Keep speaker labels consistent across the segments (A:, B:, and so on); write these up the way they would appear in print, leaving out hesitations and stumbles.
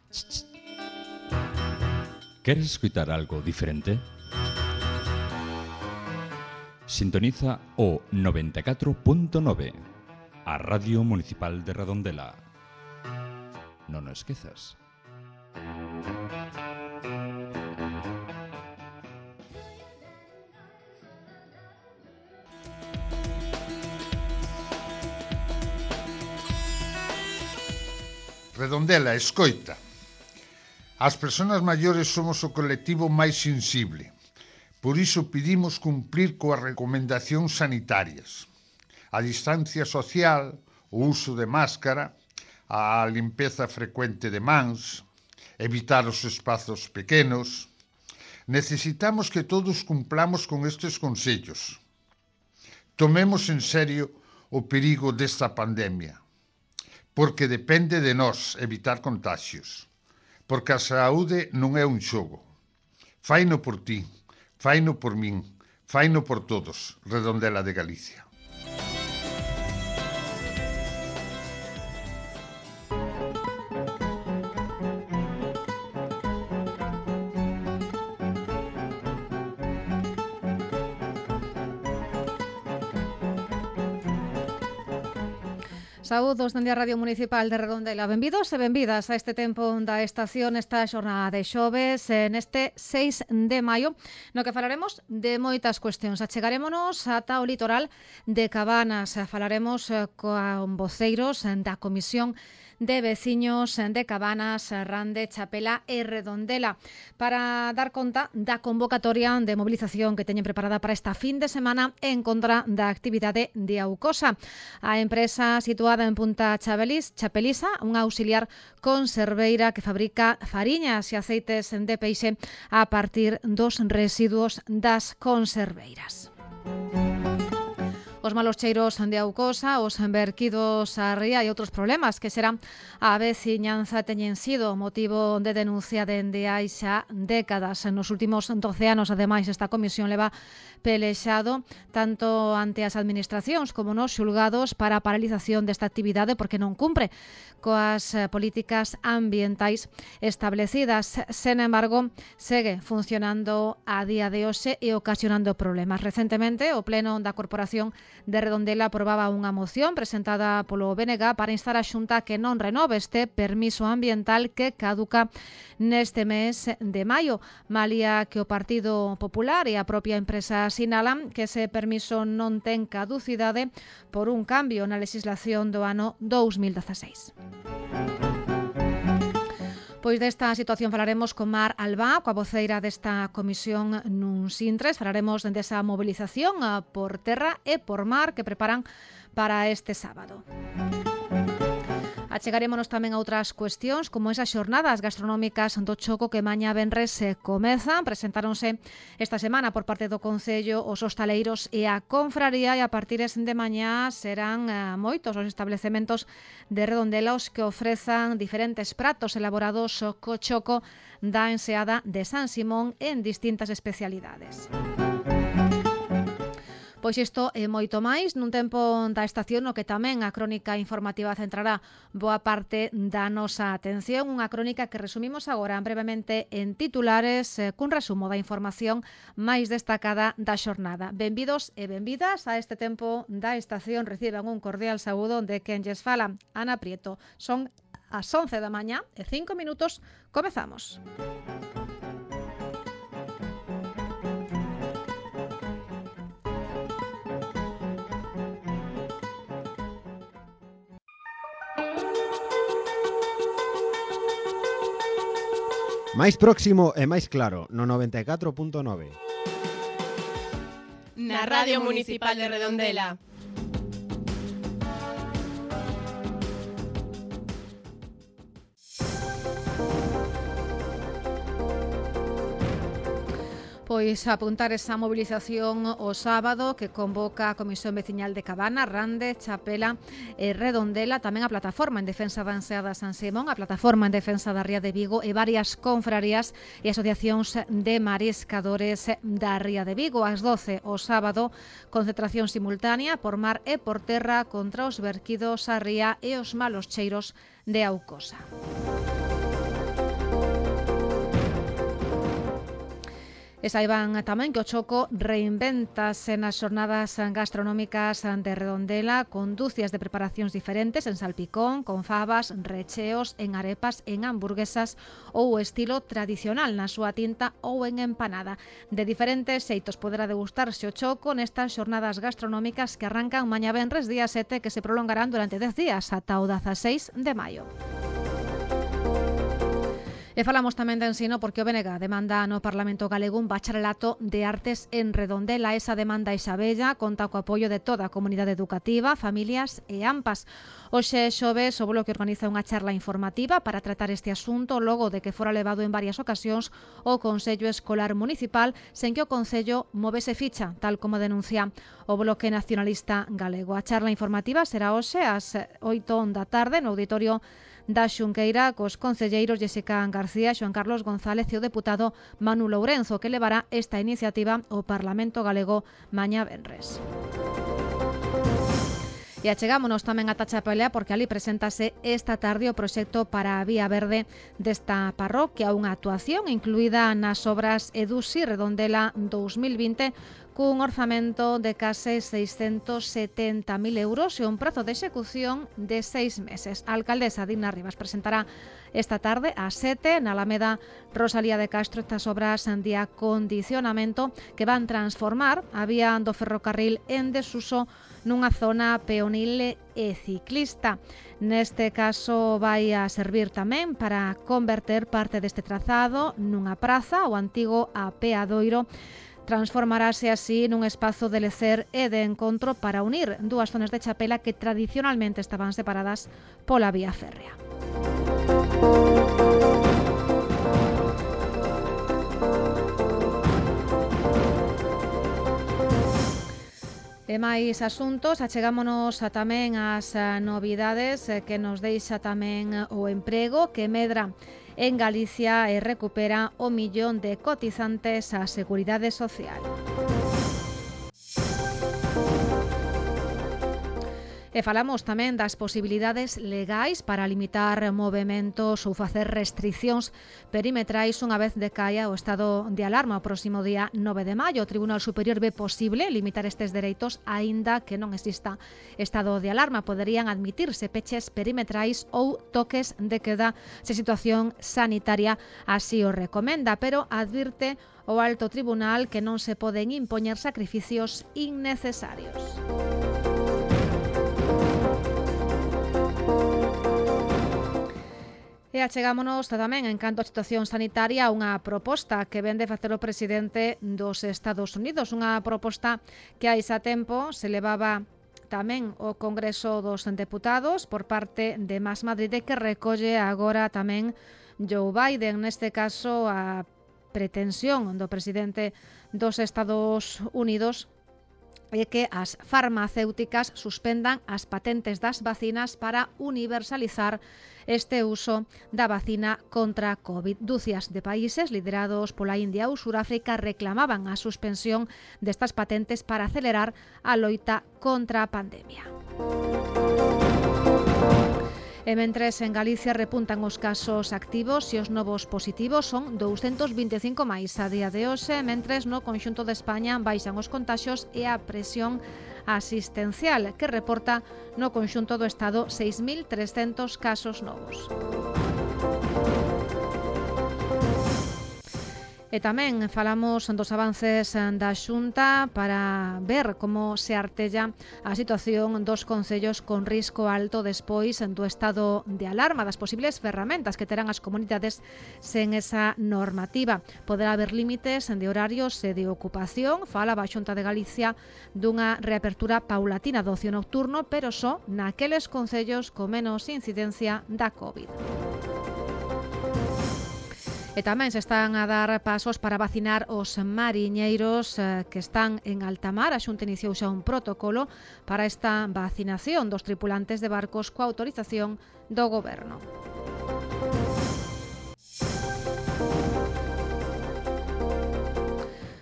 A: Queres escoitar algo diferente? Sintoniza o 94.9, a Radio Municipal de Redondela. Non o esquezas.
B: Redondela, escoita. As persoas maiores somos o colectivo máis sensible. Por iso pedimos cumplir coas recomendacións sanitarias. A distancia social, o uso de máscara, a limpeza frecuente de mans, evitar os espazos pequenos. Necesitamos que todos cumplamos con estes consellos. Tomemos en serio o perigo desta pandemia. Porque depende de nós evitar contagios. Porque a saúde non é un xogo. Faino por ti, faino por min, faino por todos, Redondela de Galicia.
C: Saúdos dende a Radio Municipal de Redondela. Benvidos e benvidas a este tempo da estación, esta xornada de xoves, neste 6 de maio, no que falaremos de moitas cuestións. Achegarémonos ata o litoral de Cabanas. Falaremos con voceiros da Comisión de Veciños de Cabanas, Rande, Chapela e Redondela para dar conta da convocatoria de movilización que teñen preparada para esta fin de semana en contra da actividade de Aucosa. A empresa situada en Punta Chapeliza, unha auxiliar conserveira que fabrica fariñas e aceites de peixe a partir dos residuos das conserveiras. Os malos cheiros de Aucosa, os verquidos á ría e outros problemas que será a veciñanza teñen sido motivo de denuncia dende hai xa décadas. Nos últimos 12 anos, ademais, esta comisión leva pelexado tanto ante as administracións como nos xulgados para a paralización desta actividade porque non cumpre coas políticas ambientais establecidas. Sen embargo, segue funcionando a día de hoxe e ocasionando problemas. Recentemente, o Pleno da Corporación de Redondela aprobaba unha moción presentada polo BNG para instar a Xunta que non renove este permiso ambiental que caduca neste mes de maio, malia que o Partido Popular e a propia empresa sinalan que ese permiso non ten caducidade por un cambio na legislación do ano 2016. Pois desta situación falaremos con Mar Albá, coa voceira desta comisión nun Sintres. Falaremos desa movilización por terra e por mar que preparan para este sábado. Achegarémonos tamén a outras cuestións, como esas xornadas gastronómicas do Choco que mañá venres comezan. Presentáronse esta semana por parte do Concello os hostaleiros e a confraría e a partir de mañá serán moitos os establecementos de Redondela os que ofrezan diferentes pratos elaborados co choco da enseada de San Simón en distintas especialidades. Pois isto e moito máis nun tempo da estación no que tamén a crónica informativa centrará boa parte da nosa atención. Unha crónica que resumimos agora brevemente en titulares cun resumo da información máis destacada da xornada. Benvidos e benvidas a este tempo da estación. Reciban un cordial saúdo de quen lles fala, Ana Prieto. Son as 11 da mañá e 5 minutos. Comezamos.
D: Máis próximo e máis claro, no 94.9.
E: Na Radio Municipal de Redondela.
C: Pois apuntar esa movilización o sábado que convoca a Comisión Veciñal de Cabana, Rande, Chapela e Redondela, tamén a Plataforma en Defensa da Enseada San Simón, a Plataforma en Defensa da Ría de Vigo e varias confrarías e asociacións de mariscadores da Ría de Vigo. Ás 12 o sábado, concentración simultánea por mar e por terra contra os verquidos á ría e os malos cheiros de Aucosa. E saiban tamén que o choco reinvéntase nas xornadas gastronómicas de Redondela con dúcias de preparacións diferentes en salpicón, con fabas, recheos, en arepas, en hamburguesas ou o estilo tradicional na súa tinta ou en empanada. De diferentes xeitos poderá degustarse o choco nestas xornadas gastronómicas que arrancan mañá venres día 7 que se prolongarán durante 10 días ata o 16 de maio. E falamos tamén de ensino porque o BNG demanda no Parlamento galego un bacharelato de artes en Redondela. Esa demanda é xa bella, conta co apoio de toda a comunidade educativa, familias e AMPAs. Hoxe xoves o Bloque organiza unha charla informativa para tratar este asunto logo de que fora levado en varias ocasións ao Consello Escolar Municipal sen que o Concello movese ficha, tal como denuncia o Bloque Nacionalista Galego. A charla informativa será hoxe ás 8 da tarde no auditorio da Xunqueira cos concelleiros Jessica García, Xoan Carlos González e o deputado Manu Lourenzo, que levará esta iniciativa ao Parlamento galego mañá venres. E achegámonos tamén a Chapela porque ali preséntase esta tarde o proxecto para a Vía Verde desta parroquia, unha actuación incluída nas obras Edusi Redondela 2020 cun orzamento de case 670.000 euros e un prazo de execución de 6 meses. A alcaldesa Dina Rivas presentará esta tarde ás 7 na Alameda Rosalía de Castro estas obras de acondicionamento que van transformar a vía do ferrocarril en desuso nunha zona peonil e ciclista. Neste caso vai a servir tamén para converter parte deste trazado nunha praza, o antigo apeadoiro. Transformarase así nun espazo de lecer e de encontro para unir dúas zonas de Chapela que tradicionalmente estaban separadas pola vía férrea. E máis asuntos, achegámonos tamén ás novidades que nos deixa tamén o emprego que medra en Galicia e recupera 1 millón de cotizantes á Seguridade Social. E falamos tamén das posibilidades legais para limitar movementos ou facer restricións perimetrais unha vez decaia o estado de alarma o próximo día 9 de maio. O Tribunal Superior ve posible limitar estes dereitos aínda que non exista estado de alarma. Poderían admitirse peches perimetrais ou toques de queda se a situación sanitaria así o recomenda, pero advirte o Alto Tribunal que non se poden impoñer sacrificios innecesarios. E achegámonos tamén en canto a situación sanitaria a unha proposta que vén de facer o presidente dos Estados Unidos, unha proposta que hai xa tempo se levaba tamén o Congreso dos Deputados por parte de Más Madrid que recolle agora tamén Joe Biden, neste caso a pretensión do presidente dos Estados Unidos é que as farmacéuticas suspendan as patentes das vacinas para universalizar este uso da vacina contra COVID. Dúcias de países liderados pola India ou Suráfrica reclamaban a suspensión destas patentes para acelerar a loita contra a pandemia. E mentres en Galicia repuntan os casos activos e os novos positivos son 225 máis a día de hoxe, mentres no conxunto de España baixan os contaxios e a presión asistencial, que reporta no conxunto do Estado 6.300 casos novos. E tamén falamos dos avances da Xunta para ver como se artella a situación dos concellos con risco alto despois do estado de alarma, das posibles ferramentas que terán as comunidades sen esa normativa. Poderá haber límites de horarios e de ocupación. Fala a Xunta de Galicia dunha reapertura paulatina do ocio nocturno, pero só naqueles concellos con menos incidencia da COVID. E tamén se están a dar pasos para vacinar os mariñeiros que están en alta mar. A Xunta iniciou xa un protocolo para esta vacinación dos tripulantes de barcos coa autorización do Goberno.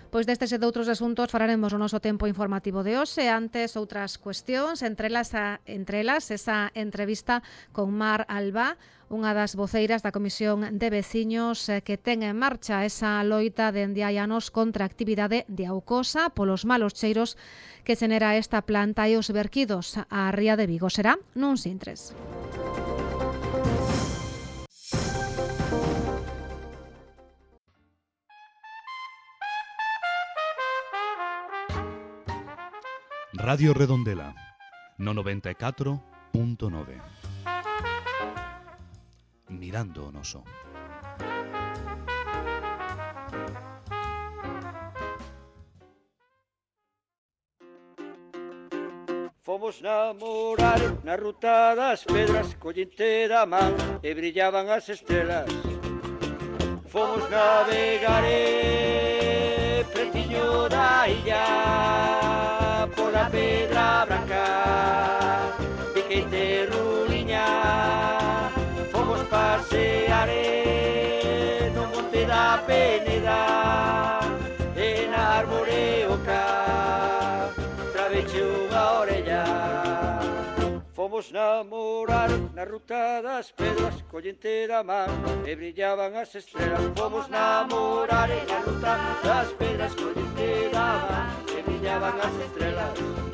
C: Pois destes e doutros asuntos falaremos no noso tempo informativo de hoxe. Antes, outras cuestións, entre elas esa entrevista con Mar Alba, unha das voceiras da Comisión de Veciños que ten en marcha esa loita dende hai anos contra a actividade de Aucosa polos malos cheiros que xenera esta planta e os verquidos á ría de Vigo. Será nuns intres.
A: Radio Redondela, no 94.9. Mirando o noso.
F: Fomos namorar na ruta das pedras, collinte da man e brillaban as estrelas. Fomos navegar pretiño da illa, pola pedra branca, piquete ruliña. Fomos pasear no monte da Peneda, e na árbore oca, traveche unha orella. Fomos namorar na ruta das pedras, collente da man e brillaban as estrelas. Fomos namorar na ruta das pedras, collente da man e brillaban as estrelas.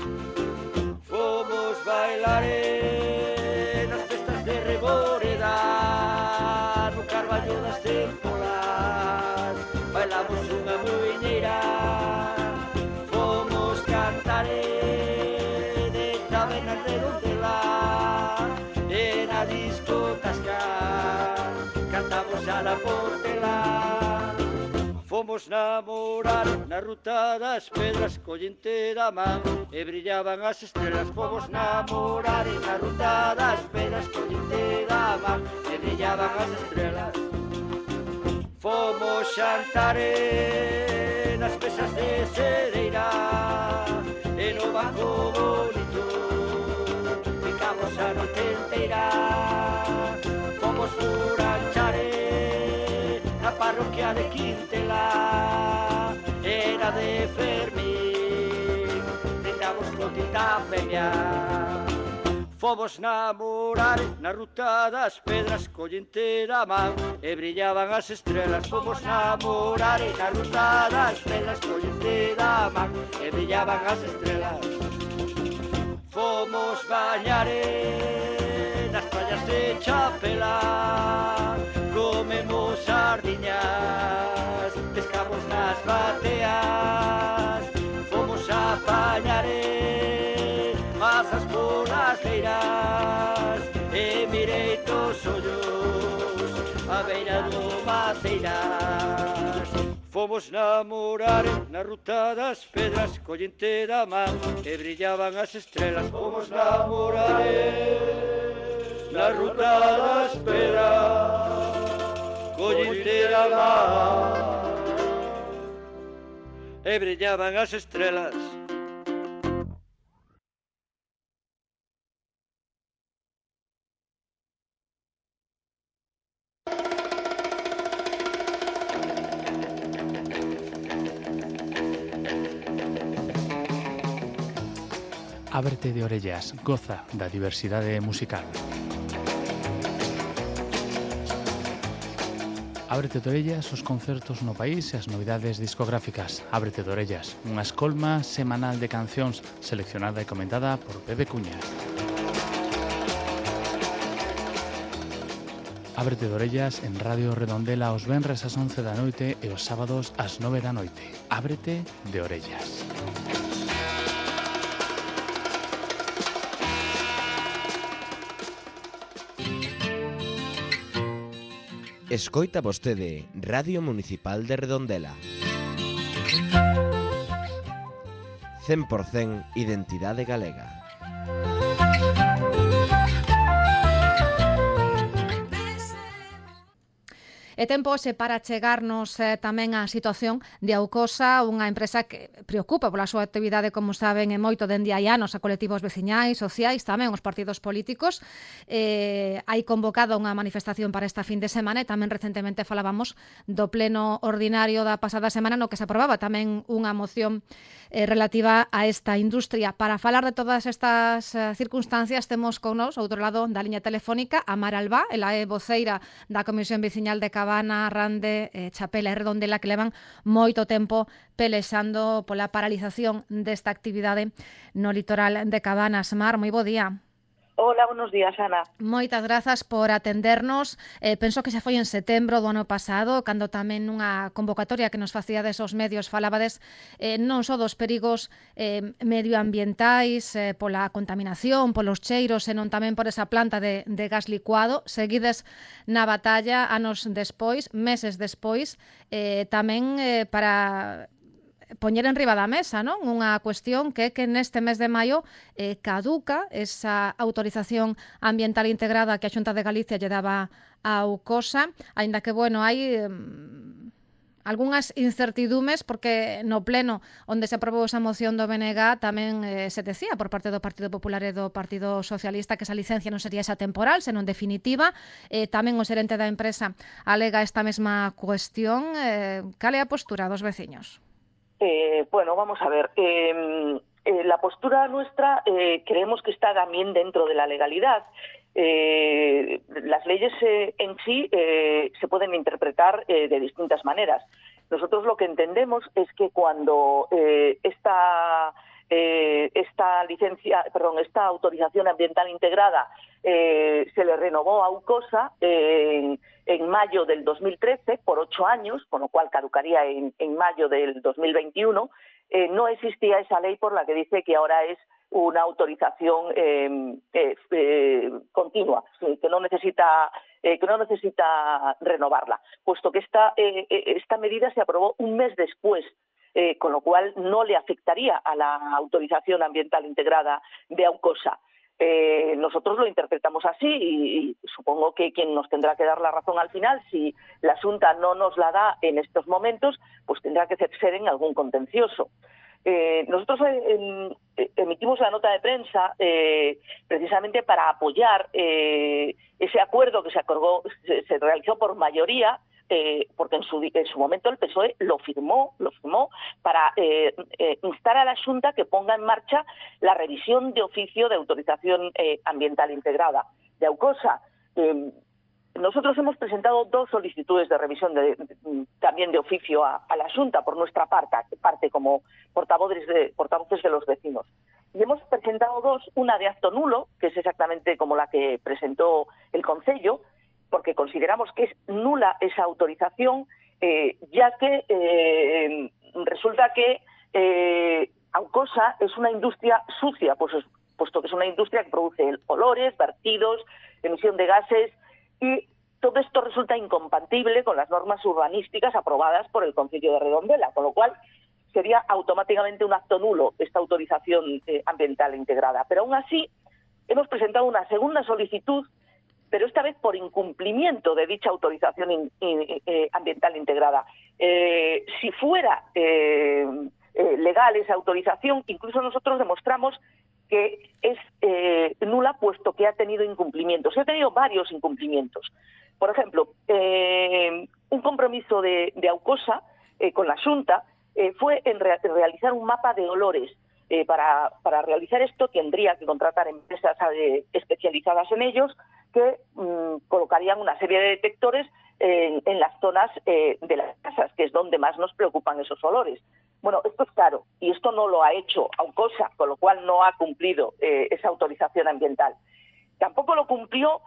F: Fomos bailar nas festas de Reboreda, no carballo das tempolas, bailamos unha muiñeira. Fomos cantar de taberna Redondela, e na discotasca cantamos a la Portela. Fomos namorar na ruta das pedras, collente da man e brillaban as estrelas. Fomos namorar na ruta das pedras, collente da man e brillaban as estrelas. Fomos xantar nas mesas de cereira e no banco bonito ficamos a noite inteira. Fomos furanchar na parroquia de Quintela, era de Fermín, brindamos con tinta peña. Fomos namorar na ruta das pedras, collente da man e brillaban as estrelas. Fomos namorar na ruta das pedras, collente da man e brillaban as estrelas. Fomos bañar nas playas de Chapela, comemos sardiñas, pescamos nas bateas. Fomos a bañar masas polas leiras e mirei tos ollos a beira do Maceiras. Fomos namorar na ruta das pedras, collente da man e brillaban as estrelas. Fomos namorar na ruta das pedras, collente da man e brillaban as estrelas.
G: Ábrete de orellas, goza da diversidade musical. Ábrete de orellas os concertos no país e as novidades discográficas. Ábrete de orellas, unha escolma semanal de cancións seleccionada e comentada por Pepe Cuña. Ábrete de orellas en Radio Redondela os venres ás 11 da noite e os sábados ás 9 da noite. Ábrete de orellas.
H: Escoita vostede Radio Municipal de Redondela. 100% identidade galega.
C: E tempo hoxe para chegarnos tamén á situación de Aucosa, unha empresa que preocupa pola súa actividade, como saben, e moito dende hai anos a colectivos veciñais, sociais, tamén os partidos políticos. Hai convocado unha manifestación para esta fin de semana e tamén recentemente falábamos do pleno ordinario da pasada semana no que se aprobaba tamén unha moción relativa a esta industria. Para falar de todas estas circunstancias temos con nos, outro lado da liña telefónica, a Mar Albá, ela é voceira da Comisión Veciñal de Cabana, Rande, Chapela e Redondela, que levan moito tempo pelexando pola paralización desta actividade no litoral de Cabanas. Mar, moi bo día.
I: Hola, buenos días, Ana.
C: Moitas grazas por atendernos. Penso que xa foi en setembro do ano pasado, cando tamén nunha convocatoria que nos facíades os medios falabades non só dos perigos medioambientais, pola contaminación, polos cheiros, senón tamén por esa planta de gas licuado. Seguides na batalla anos despois, meses despois, tamén para poñer en riba da mesa, non? Unha cuestión que é que neste mes de maio caduca esa autorización ambiental integrada que a Xunta de Galicia lle daba a Aucosa, aínda que, bueno, hai algunhas incertidumes porque no pleno onde se aprobou esa moción do BNG tamén se decía por parte do Partido Popular e do Partido Socialista que esa licencia non sería esa temporal, senón definitiva. Tamén o xerente da empresa alega esta mesma cuestión. Cal é a postura dos veciños?
I: Bueno, vamos a ver. La postura nuestra creemos que está también dentro de la legalidad. Las leyes en sí se pueden interpretar de distintas maneras. Nosotros lo que entendemos es que cuando esta autorización ambiental integrada se le renovó a Aucosa en mayo del 2013 por 8 años, con lo cual caducaría en mayo del 2021, no existía esa ley por la que dice que ahora es una autorización continua, que no necesita renovarla, puesto que esta medida se aprobó un mes después, con lo cual no le afectaría a la autorización ambiental integrada de Aucosa. Nosotros lo interpretamos así y supongo que quien nos tendrá que dar la razón al final, si la Xunta no nos la da en estos momentos, pues tendrá que ser en algún contencioso. Nosotros emitimos la nota de prensa precisamente para apoyar ese acuerdo que se realizó por mayoría, porque en su momento el PSOE lo firmó para instar a la Xunta que ponga en marcha la revisión de oficio de autorización ambiental integrada de Aucosa. Nosotros hemos presentado 2 solicitudes de revisión también de oficio a la Xunta por nuestra parte como portavoces de los vecinos. Y hemos presentado 2, una de acto nulo, que es exactamente como la que presentó el Concello, porque consideramos que es nula esa autorización, ya que resulta que Aucosa es una industria sucia, puesto que es una industria que produce olores, vertidos, emisión de gases, y todo esto resulta incompatible con las normas urbanísticas aprobadas por el Concello de Redondela, con lo cual sería automáticamente un acto nulo esta autorización ambiental integrada. Pero aún así hemos presentado una segunda solicitud, pero esta vez por incumplimiento de dicha autorización ambiental integrada. Si fuera legal esa autorización, incluso nosotros demostramos que es nula, puesto que ha tenido incumplimientos. Ha tenido varios incumplimientos. Por ejemplo, un compromiso de Aucosa con la Xunta fue en realizar un mapa de olores. Para realizar esto tendría que contratar empresas especializadas en ellos que colocarían una serie de detectores en las zonas de las casas, que es donde más nos preocupan esos olores. Bueno, esto es caro y esto no lo ha hecho Aucosa, con lo cual no ha cumplido esa autorización ambiental. Tampoco lo cumplió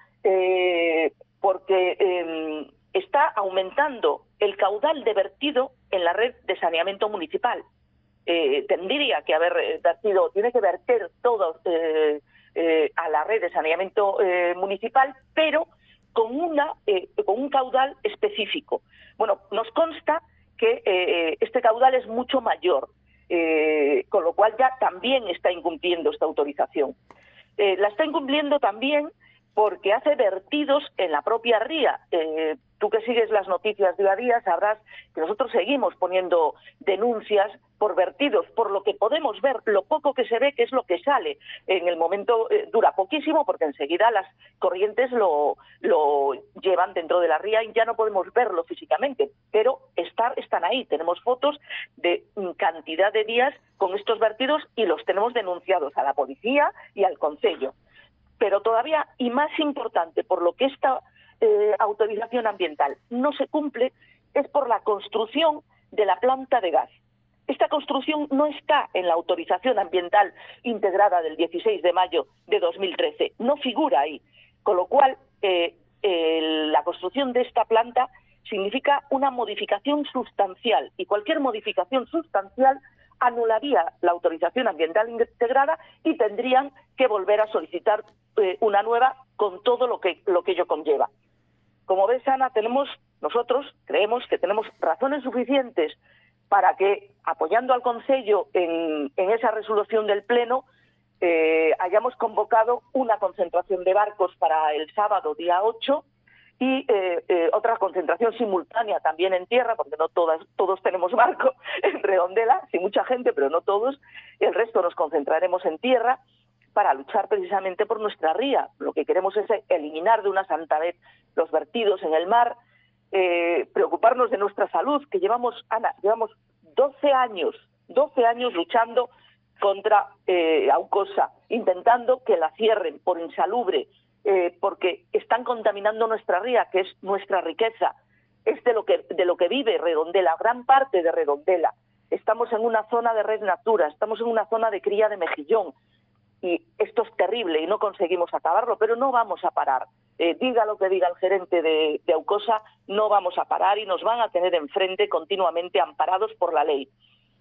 I: porque está aumentando el caudal de vertido en la red de saneamiento municipal. Tendría que haber tiene que verter todo a la red de saneamiento municipal, pero con un caudal específico. Bueno, nos consta que este caudal es mucho mayor, con lo cual ya también está incumpliendo esta autorización. La está incumpliendo también porque hace vertidos en la propia ría. Tú que sigues las noticias día a día sabrás que nosotros seguimos poniendo denuncias por vertidos, por lo que podemos ver, lo poco que se ve, que es lo que sale. En el momento dura poquísimo porque enseguida las corrientes lo llevan dentro de la ría y ya no podemos verlo físicamente, pero están ahí. Tenemos fotos de cantidad de días con estos vertidos y los tenemos denunciados a la policía y al concello. Pero todavía, y más importante, por lo que esta autorización ambiental no se cumple, es por la construcción de la planta de gas. Esta construcción no está en la autorización ambiental integrada del 16 de mayo de 2013, no figura ahí, con lo cual la construcción de esta planta significa una modificación sustancial, y cualquier modificación sustancial anularía la autorización ambiental integrada y tendrían que volver a solicitar una nueva con todo lo que ello conlleva. Como ves, Ana, nosotros creemos que tenemos razones suficientes para que, apoyando al Concello en esa resolución del Pleno, hayamos convocado una concentración de barcos para el sábado, día 8, y otra concentración simultánea también en tierra, porque no todos tenemos barco en Redondela, sí mucha gente, pero no todos. El resto nos concentraremos en tierra para luchar precisamente por nuestra ría. Lo que queremos es eliminar de una santa vez los vertidos en el mar, preocuparnos de nuestra salud, que llevamos 12 años luchando contra Aucosa, intentando que la cierren por insalubre, porque están contaminando nuestra ría, que es nuestra riqueza, es de lo que vive Redondela, gran parte de Redondela. Estamos en una zona de red natura, estamos en una zona de cría de mejillón, y esto es terrible y no conseguimos acabarlo, pero no vamos a parar. Diga lo que diga el gerente de Aucosa, no vamos a parar y nos van a tener enfrente continuamente amparados por la lei.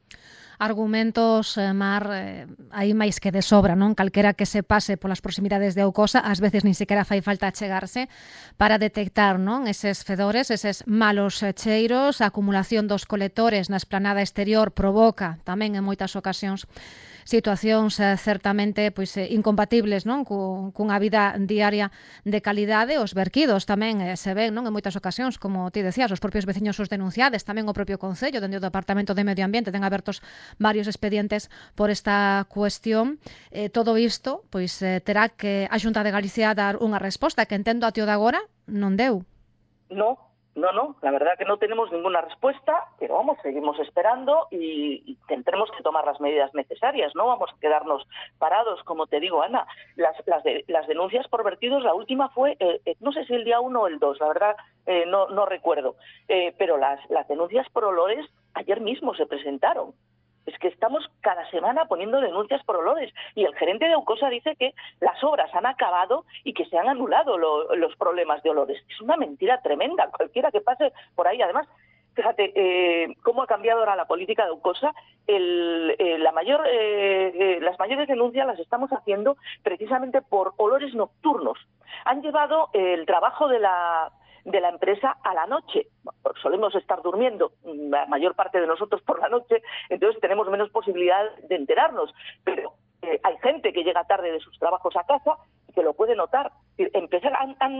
C: Argumentos, Mar, hai máis que de sobra, non? Calquera que se pase polas proximidades de Aucosa, ás veces nin sequera fai falta chegarse para detectar, non, eses fedores, eses malos cheiros. A acumulación dos colectores na esplanada exterior provoca tamén en moitas ocasións situacións certamente incompatibles, non, cunha vida diaria de calidade. Os verquidos tamén se ven, non, en moitas ocasións, como ti decías, os propios veciños os denunciades, tamén o propio Concello, dende o Departamento de Medio Ambiente ten abertos varios expedientes por esta cuestión. Todo isto terá que a Xunta de Galicia dar unha resposta que entendo a tío de agora non deu.
I: No, la verdad que no tenemos ninguna respuesta, pero vamos, seguimos esperando y tendremos que tomar las medidas necesarias, no vamos a quedarnos parados, como te digo, Ana. Las denuncias por vertidos, la última fue, no sé si el día 1 o el 2, la verdad no recuerdo, pero las denuncias por olores ayer mismo se presentaron. Es que estamos cada semana poniendo denuncias por olores y el gerente de Aucosa dice que las obras han acabado y que se han anulado los problemas de olores. Es una mentira tremenda, cualquiera que pase por ahí. Además, fíjate cómo ha cambiado ahora la política de Aucosa. Las mayores denuncias las estamos haciendo precisamente por olores nocturnos. Han llevado el trabajo de la empresa a la noche. Solemos estar durmiendo la mayor parte de nosotros por la noche, entonces tenemos menos posibilidad de enterarnos, pero hay gente que llega tarde de sus trabajos a casa y que lo puede notar. Empezar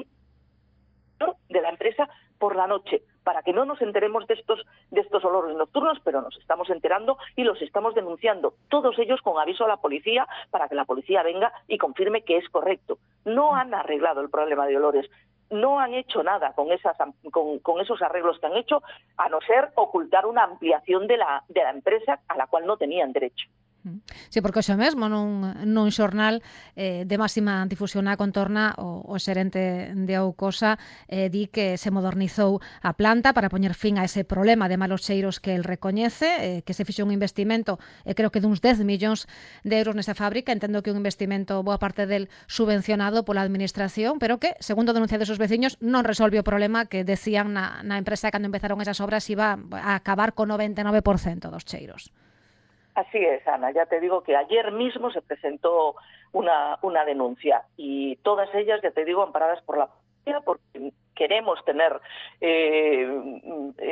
I: de la empresa por la noche, para que no nos enteremos de estos olores nocturnos, pero nos estamos enterando y los estamos denunciando, todos ellos con aviso a la policía, para que la policía venga y confirme que es correcto. No han arreglado el problema de olores, no han hecho nada con esos arreglos que han hecho, a no ser ocultar una ampliación de la empresa a la cual no tenían derecho.
C: Sí, porque hoxe mesmo nun xornal de máxima difusión na contorna o xerente de Aucosa di que se modernizou a planta para poñer fin a ese problema de malos cheiros que el recoñece, que se fixo un investimento, creo que duns 10 millóns de euros nesa fábrica. Entendo que un investimento boa parte del subvencionado pola administración, pero que, segundo denuncia desos veciños, non resolve o problema que decían na empresa cando empezaron esas obras iba a acabar co 99% dos cheiros.
I: Así es, Ana. Ya te digo que ayer mismo se presentó una denuncia y todas ellas, ya te digo, amparadas por la policía, porque queremos tener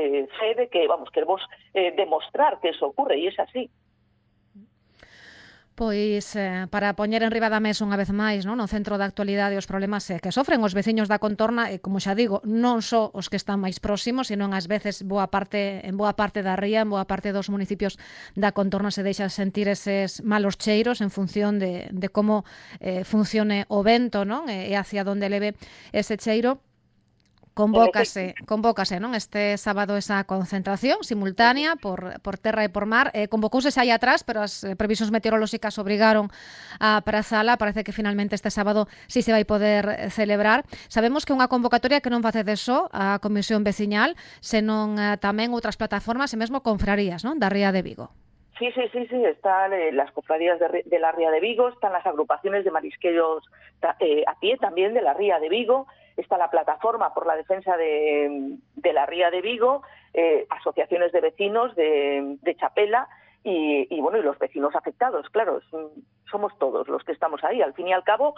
I: fe de que, queremos demostrar que eso ocurre y es así.
C: Pois para poñer en riba da mesa unha vez máis, non, no centro da actualidade os problemas que sofren os veciños da contorna e, como xa digo, non só os que están máis próximos, senón ás veces en boa parte da ría, en boa parte dos municipios da contorna se deixan sentir eses malos cheiros en función de como funcione o vento, non, e hacia onde leve ese cheiro. Convócase, non, este sábado esa concentración simultánea por terra e por mar. Convocouse xa aí atrás, pero as previsións meteorolóxicas obrigaron a prazala. Parece que finalmente este sábado sí se vai poder celebrar. Sabemos que é unha convocatoria que non facede só a Comisión Veciñal, senón tamén outras plataformas e mesmo confrarías, non, da Ría de Vigo.
I: Sí, están las cofradías de la Ría de Vigo, están las agrupaciones de marisqueros a pie también de la Ría de Vigo, está la plataforma por la defensa de la Ría de Vigo, asociaciones de vecinos de Chapela y los vecinos afectados, claro, somos todos los que estamos ahí. Al fin y al cabo,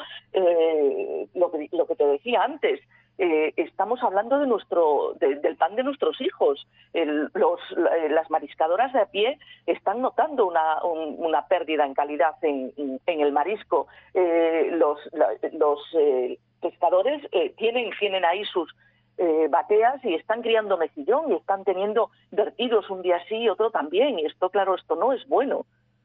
I: lo que te decía antes, estamos hablando del pan de nuestros hijos. Las mariscadoras de a pie están notando una pérdida en calidad en el marisco. Los pescadores tienen ahí sus bateas y están criando mejillón y están teniendo vertidos un día sí y otro también. Y esto, claro, esto no es bueno.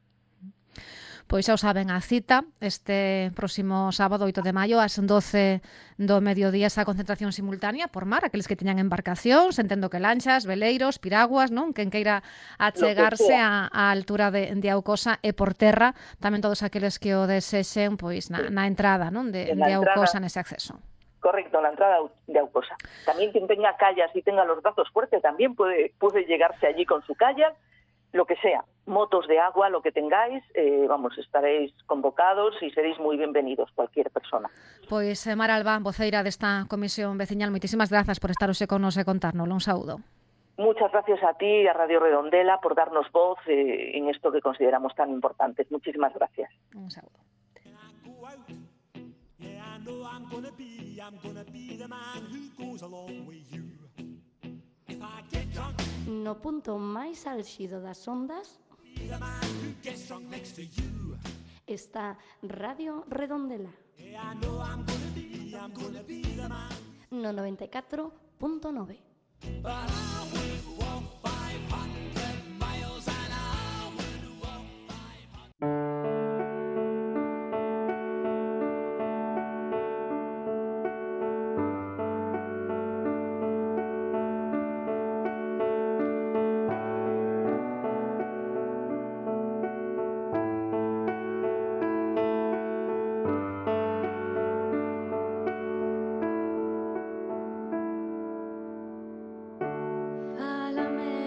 C: Pois xa o saben, a cita este próximo sábado 8 de maio ás 12 do mediodía, esa concentración simultánea por mar, aqueles que teñan embarcacións, entendo que lanchas, veleiros, piraguas, non, quen queira achegarse á altura de Aucosa, e por terra tamén todos aqueles que o desexen pois na entrada, non, de Aucosa nese acceso.
I: Correcto, la entrada de Aucosa. También quien tenga callas y tenga los brazos fuertes también puede llegarse allí con su kayak, lo que sea, motos de agua, lo que tengáis, estaréis convocados y seréis muy bienvenidos, cualquier persona.
C: Pois Mara Alba, voceira desta Comisión Veciñal, moitísimas grazas por estar hoxe con nos e contárnoslo. Un saúdo.
I: Muchas gracias a ti y a Radio Redondela por darnos voz en esto que consideramos tan importante. Muchísimas gracias.
C: Un saúdo.
J: No punto máis álxido das ondas está Radio Redondela no 94.9. Fálame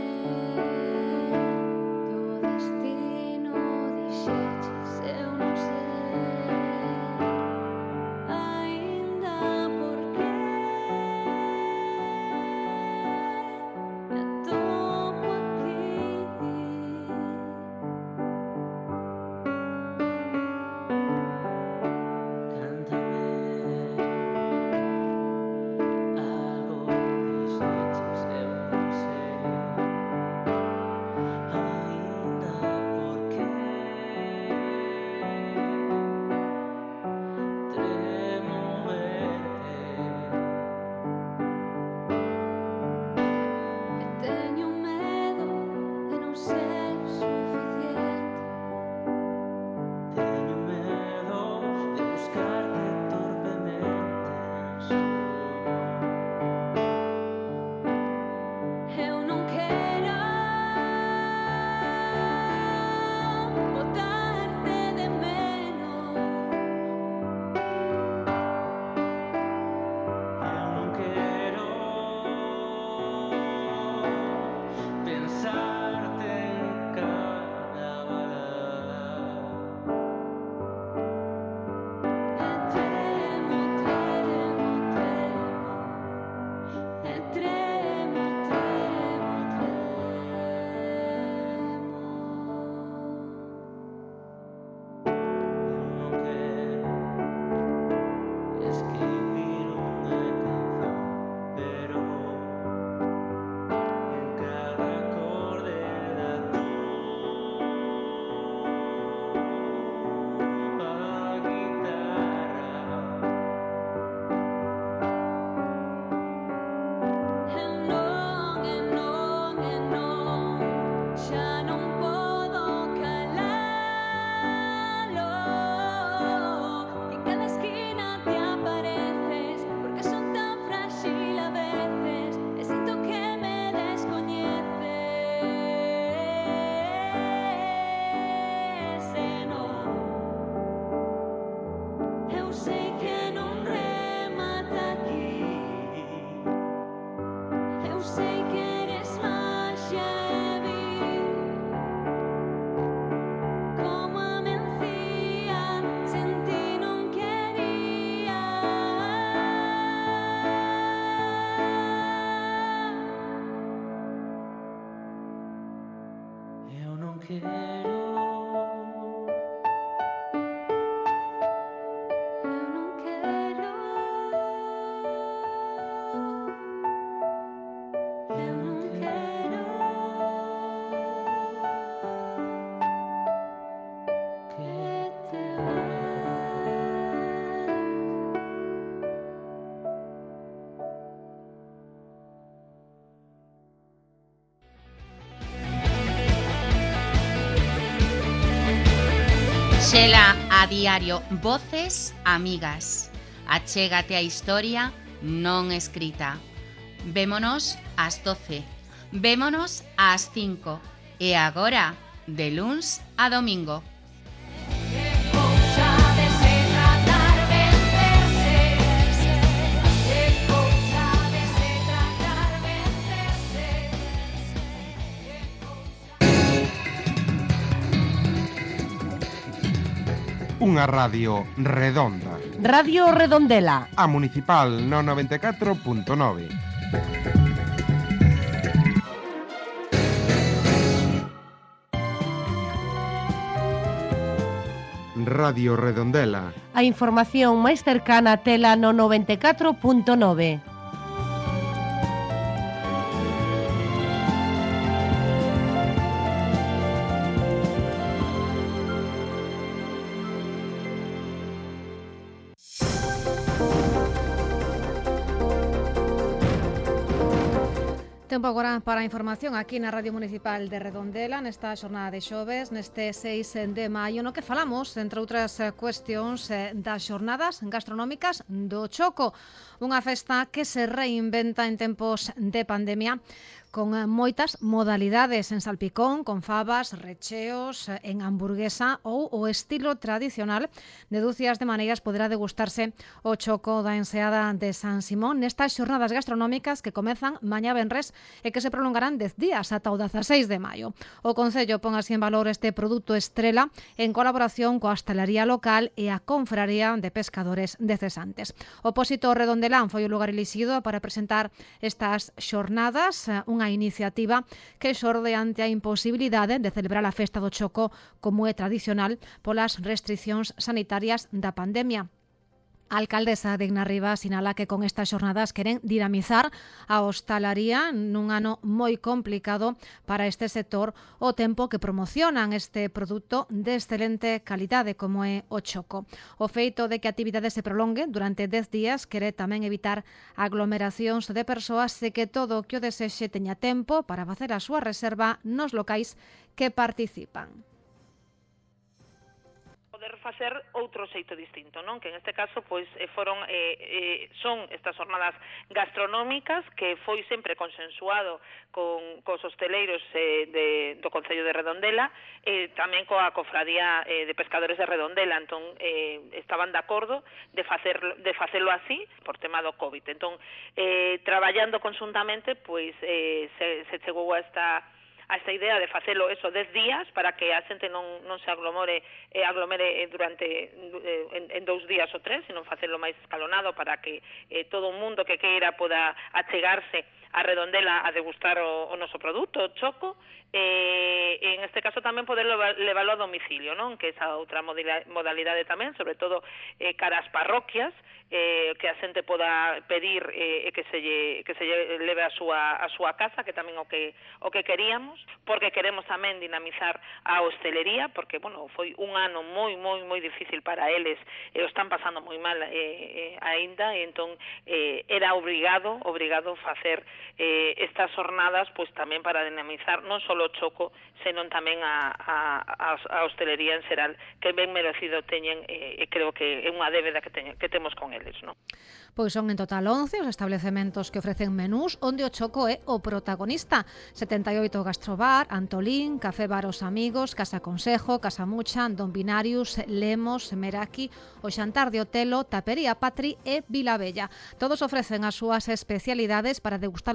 K: sei que eres maxia e vi como a mencía sen ti non quería. Eu non quero, eu non quero, eu non quero que te
L: Xela a diario Voces Amigas. Achégate a historia non escrita. Vémonos ás 12. Vémonos ás 5. E agora, de luns a domingo.
M: Unha radio redonda.
E: Radio Redondela.
M: A Municipal no 94.9. Radio Redondela.
E: A información máis cercana tela no 94.9.
C: Tempo agora para a información aquí na Radio Municipal de Redondela nesta xornada de xoves, neste 6 de maio, no que falamos, entre outras cuestións, das xornadas gastronómicas do Choco, unha festa que se reinventa en tempos de pandemia, con moitas modalidades en salpicón, con fabas, recheos, en hamburguesa ou o estilo tradicional de dúcias de maneiras poderá degustarse o choco da enseada de San Simón nestas xornadas gastronómicas que comezan mañá venres e que se prolongarán 10 días ata o 16 de maio. O Concello pon así en valor este produto estrela en colaboración coa hostalería local e a Confraría de Pescadores de Cesantes. O Pósito Redondelán foi o lugar elixido para presentar estas xornadas, unha iniciativa que xorde ante a imposibilidade de celebrar a festa do Choco como é tradicional polas restricións sanitarias da pandemia. A alcaldesa de Ignarriba sinala que con estas xornadas queren dinamizar a hostalaría nun ano moi complicado para este sector o tempo que promocionan este produto de excelente calidade como é o choco. O feito de que a actividade se prolongue durante 10 días quere tamén evitar aglomeracións de persoas e que todo o que o desexe teña tempo para facer a súa reserva nos locais que participan.
N: Poder facer outro xeito distinto, non? Que en este caso pois son estas jornadas gastronómicas que foi sempre consensuado cos hosteleiros do Concello de Redondela e tamén coa Cofradía de Pescadores de Redondela, entón estaban de acordo de facelo así por tema do COVID. Entón, traballando conjuntamente, pois se chegou a esta idea de facelo 10 días para que a xente non se aglomere durante en 2 días ou 3, sino facelo máis escalonado para que todo o mundo que queira poda achegarse a Redondela a degustar o noso produto, o choco, e en este caso tamén poder leválo a domicilio, non? Que esa outra modalidade tamén, sobre todo cara ás parroquias, que a xente poda pedir e que se lle leve a súa casa, que tamén o que queríamos, porque queremos tamén dinamizar a hostelería, porque, bueno, foi un ano moi, moi, moi difícil para eles, e o están pasando moi mal aínda, e entón era obrigado facer estas jornadas, pois tamén para dinamizar non só o choco, senón tamén a hostelería en xeral, que ben merecido teñen, e creo que é unha débeda que temos con eles, non?
C: Pois son en total 11 os establecementos que ofrecen menús onde o choco é o protagonista. 78 Gastrobar, Antolín, Café Bar Os Amigos, Casa Consejo, Casa Mucha, Don Binarius, Lemos, Meraki, o Xantar de Otelo, Tapería Patri e Vilabella. Todos ofrecen as súas especialidades para degustar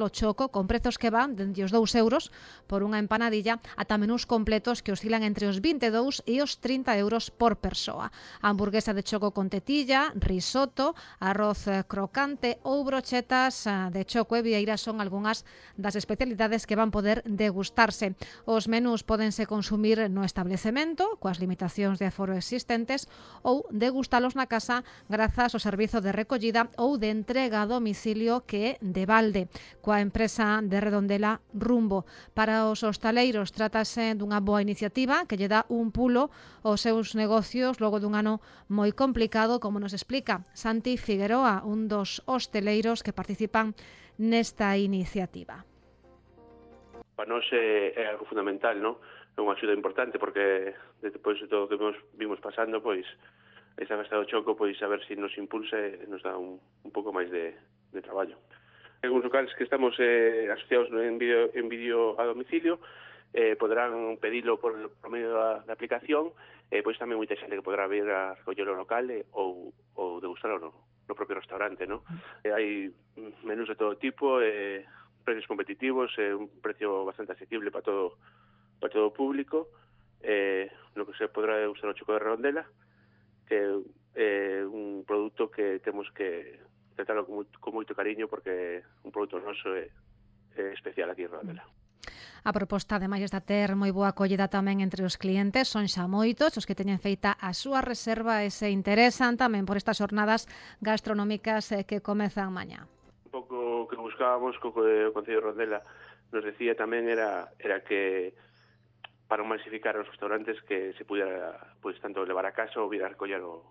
C: Salo Choco, con prezos que van dende os 2 euros por unha empanadilla ata menús completos que oscilan entre os 22 e os 30 euros por persoa. Hamburguesa de choco con tetilla, risotto, arroz crocante ou brochetas de choco e vieira son algunhas das especialidades que van poder degustarse. Os menús pódense consumir no establecemento, coas limitacións de aforo existentes, ou degustalos na casa grazas ao servizo de recollida ou de entrega a domicilio que é de balde, coa empresa de Redondela Rumbo. Para os hostaleiros trátase dunha boa iniciativa que lle dá un pulo aos seus negocios logo dun ano moi complicado, como nos explica Santi Figueroa, un dos hostaleiros que participan nesta iniciativa.
O: Para nós é algo fundamental, non? É unha axuda importante porque depois de todo o que vimos pasando, pois esa festa do choco, pois a ver se nos impulsa e nos dá un pouco máis de traballo. En algúns locales que estamos asociados en vídeo a domicilio poderán pedilo por medio da aplicación, pois tamén moita xente que poderá vir a recoller o local ou degustar no propio restaurante, non? Hai menús de todo tipo, precios competitivos, un precio bastante asequible para todo o público, no que se podrá degustar o choco de Redondela, que é un produto que temos que tratarlo con moito cariño porque un produto noso é especial aquí en Redondela.
C: A proposta, ademais, está a ter moi boa acollida tamén entre os clientes. Son xa moitos os que teñen feita a súa reserva e se interesan tamén por estas jornadas gastronómicas que comezan mañá.
O: Un pouco que buscábamos co Concello de Redondela nos decía tamén era que para masificar os restaurantes que se pudiera pois tanto levar a casa ou vir a recoller o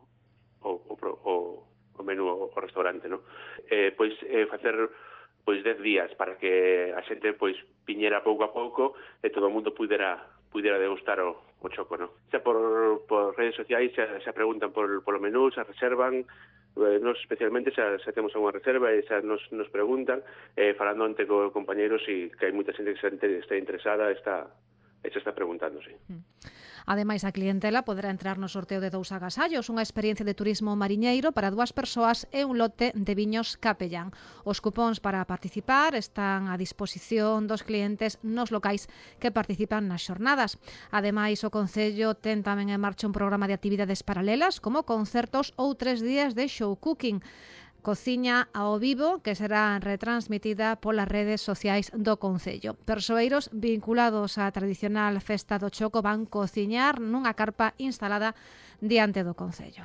O: menú ao restaurante, non? Pois facer 10 días para que a xente pois viñera pouco a pouco e todo o mundo pudera degustar o choco, non? Xa por redes sociais xa preguntan polo menú, xa reservan, nos especialmente xa temos unha reserva e xa nos preguntan, falando ante co compañeros e que hai moita xente que está interesada, está preguntando, sí.
C: Ademais, a clientela poderá entrar no sorteo de 2 agasallos, unha experiencia de turismo mariñeiro para 2 persoas e un lote de viños Capellán. Os cupóns para participar están a disposición dos clientes nos locais que participan nas xornadas. Ademais, o Concello ten tamén en marcha un programa de actividades paralelas como concertos ou 3 días de show cooking. Cociña ao vivo que será retransmitida polas redes sociais do Concello. Persoeiros vinculados á tradicional festa do choco van cociñar nunha carpa instalada diante do Concello.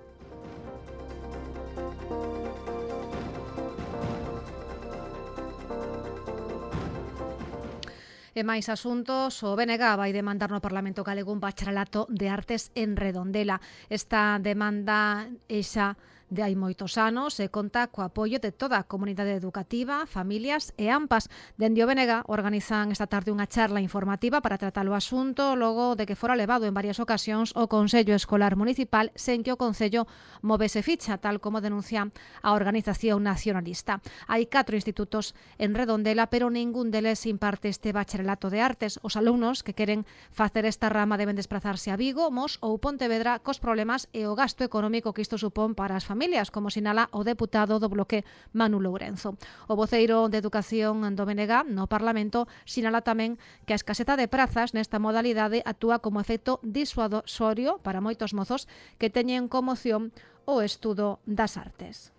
C: E máis asuntos, o BNG vai demandar no Parlamento galego un bacharelato de artes en Redondela. Esta demanda xa de hai moitos anos e conta co apoio de toda a comunidade educativa, familias e AMPAs. Dende o BNG organizan esta tarde unha charla informativa para tratar o asunto logo de que fora levado en varias ocasións o Consello Escolar Municipal sen que o Concello movese ficha, tal como denuncia a organización nacionalista. Hai 4 institutos en Redondela, pero ningún deles imparte este bacharelato de artes. Os alumnos que queren facer esta rama deben desplazarse a Vigo, Mos ou Pontevedra cos problemas e o gasto económico que isto supón para as familias, como sinala o deputado do Bloque Manu Lourenzo. O voceiro de Educación do BNG no Parlamento sinala tamén que a escaseta de prazas nesta modalidade actúa como efecto disuasorio para moitos mozos que teñen como opción o estudo das artes.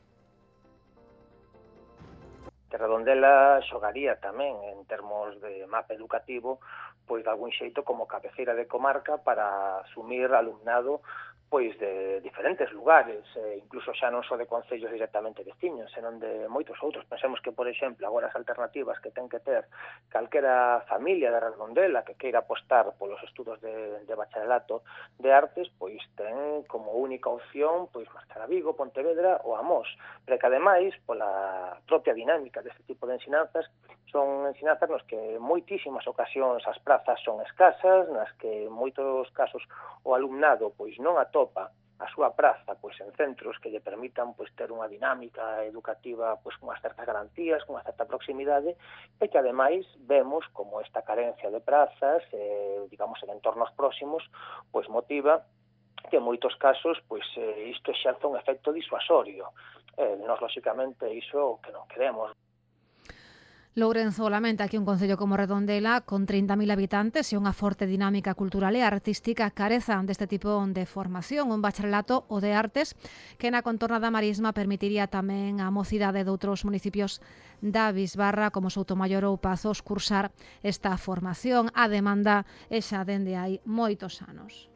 P: Redondela xogaría tamén en termos de mapa educativo pois de algún xeito como cabeceira de comarca para asumir alumnado pois de diferentes lugares, incluso xa non só de concellos directamente veciños, senón de moitos outros. Pensemos que, por exemplo, agora as alternativas que ten que ter calquera familia de Redondela que queira apostar polos estudos de bacharelato de artes, pois ten como única opción pois marchar a Vigo, Pontevedra ou a Mos, pero que ademais, pola propia dinámica deste tipo de ensinanzas, son ensinanzas nos que moitísimas ocasións as prazas son escasas, nas que en moitos casos o alumnado pois non atopa a súa praza pois en centros que lle permitan pois ter unha dinámica educativa pois con as certas garantías, con unha certa proximidade, e que ademais vemos como esta carencia de prazas, digamos en entornos próximos, pois motiva que en moitos casos pois isto exerza un efecto disuasorio. Nós, lóxicamente, iso que non queremos.
C: Lourenzo lamenta que un concello como Redondela, con 30.000 habitantes e unha forte dinámica cultural e artística, careza deste tipo de formación, un bacharelato o de artes que na contorna da Marisma permitiría tamén a mocidade de outros municipios da Bisbarra, como Soutomaior ou Pazos, cursar esta formación. A demanda é xa dende hai moitos anos.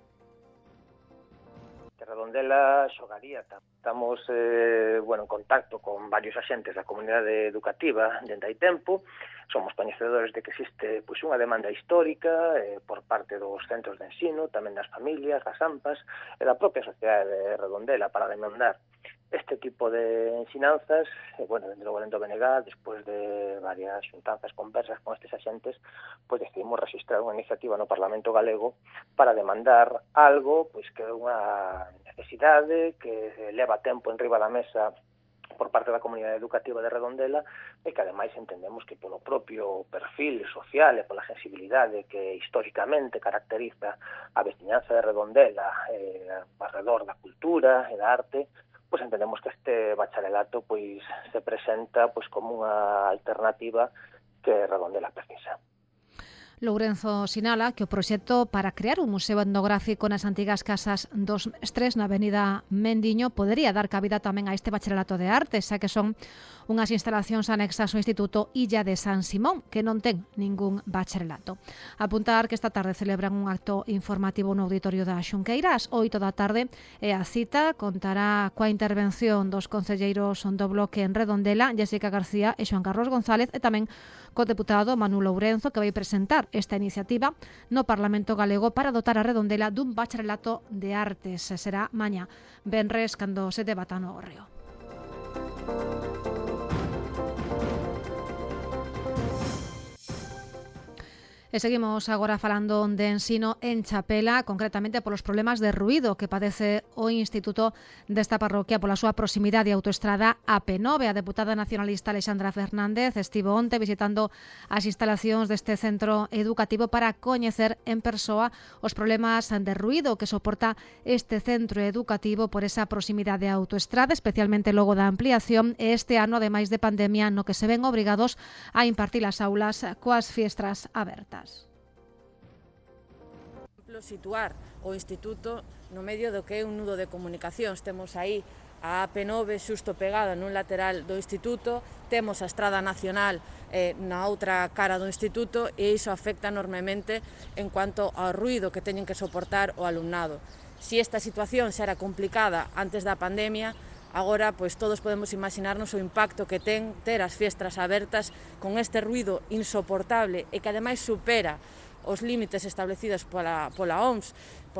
P: Redondela xogaría. Estamos en contacto con varios axentes da comunidade educativa dende hai tempo. Somos coñecedores de que existe unha demanda histórica por parte dos centros de ensino, tamén das familias, das AMPAs e da propia sociedade de Redondela para demandar este tipo de ensinanzas. Dende logo dentro do BNG, despois de varias xuntanzas, conversas con estes axentes, decidimos registrar unha iniciativa no Parlamento Galego para demandar algo que é unha necesidade que leva tempo enriba da mesa por parte da comunidade educativa de Redondela e que ademais entendemos que polo propio perfil social e pola sensibilidade que históricamente caracteriza a veciñanza de Redondela alrededor da cultura e da arte, entendemos que este bacharelato se presenta como unha alternativa que Redondela precisa.
C: Lourenzo sinala que o proxecto para crear un museo etnográfico nas antigas casas dos Mestres na avenida Mendiño podería dar cabida tamén a este bacharelato de arte, xa que son unhas instalacións anexas ao Instituto Illa de San Simón, que non ten ningún bacharelato. Apuntar que esta tarde celebran un acto informativo no auditorio da Xunqueira ás 8 da tarde e a cita contará coa intervención dos concelleiros do Bloque en Redondela, Jessica García e Xoan Carlos González, e tamén co deputado Manu Lourenzo, que vai presentar esta iniciativa no Parlamento Galego para dotar a Redondela dun bacharelato de artes. Será mañá, venres, cando se debata no Hórreo. E seguimos agora falando de ensino en Chapela, concretamente polos problemas de ruído que padece o Instituto desta parroquia pola súa proximidade a autoestrada AP9. A deputada nacionalista Alexandra Fernández estivo onte visitando as instalacións deste centro educativo para coñecer en persoa os problemas de ruído que soporta este centro educativo por esa proximidade a autoestrada, especialmente logo da ampliación e este ano, ademais de pandemia, no que se ven obrigados a impartir as aulas coas fiestras abertas.
Q: Situar o Instituto no medio do que é un nudo de comunicacións. Temos aí a AP9 xusto pegada nun lateral do Instituto, temos a Estrada Nacional na outra cara do Instituto e iso afecta enormemente en cuanto ao ruído que teñen que soportar o alumnado. Si esta situación xa era complicada antes da pandemia, agora todos podemos imaginarnos o impacto que ten ter as fiestras abertas con este ruído insoportable e que ademais supera os límites establecidos pola OMS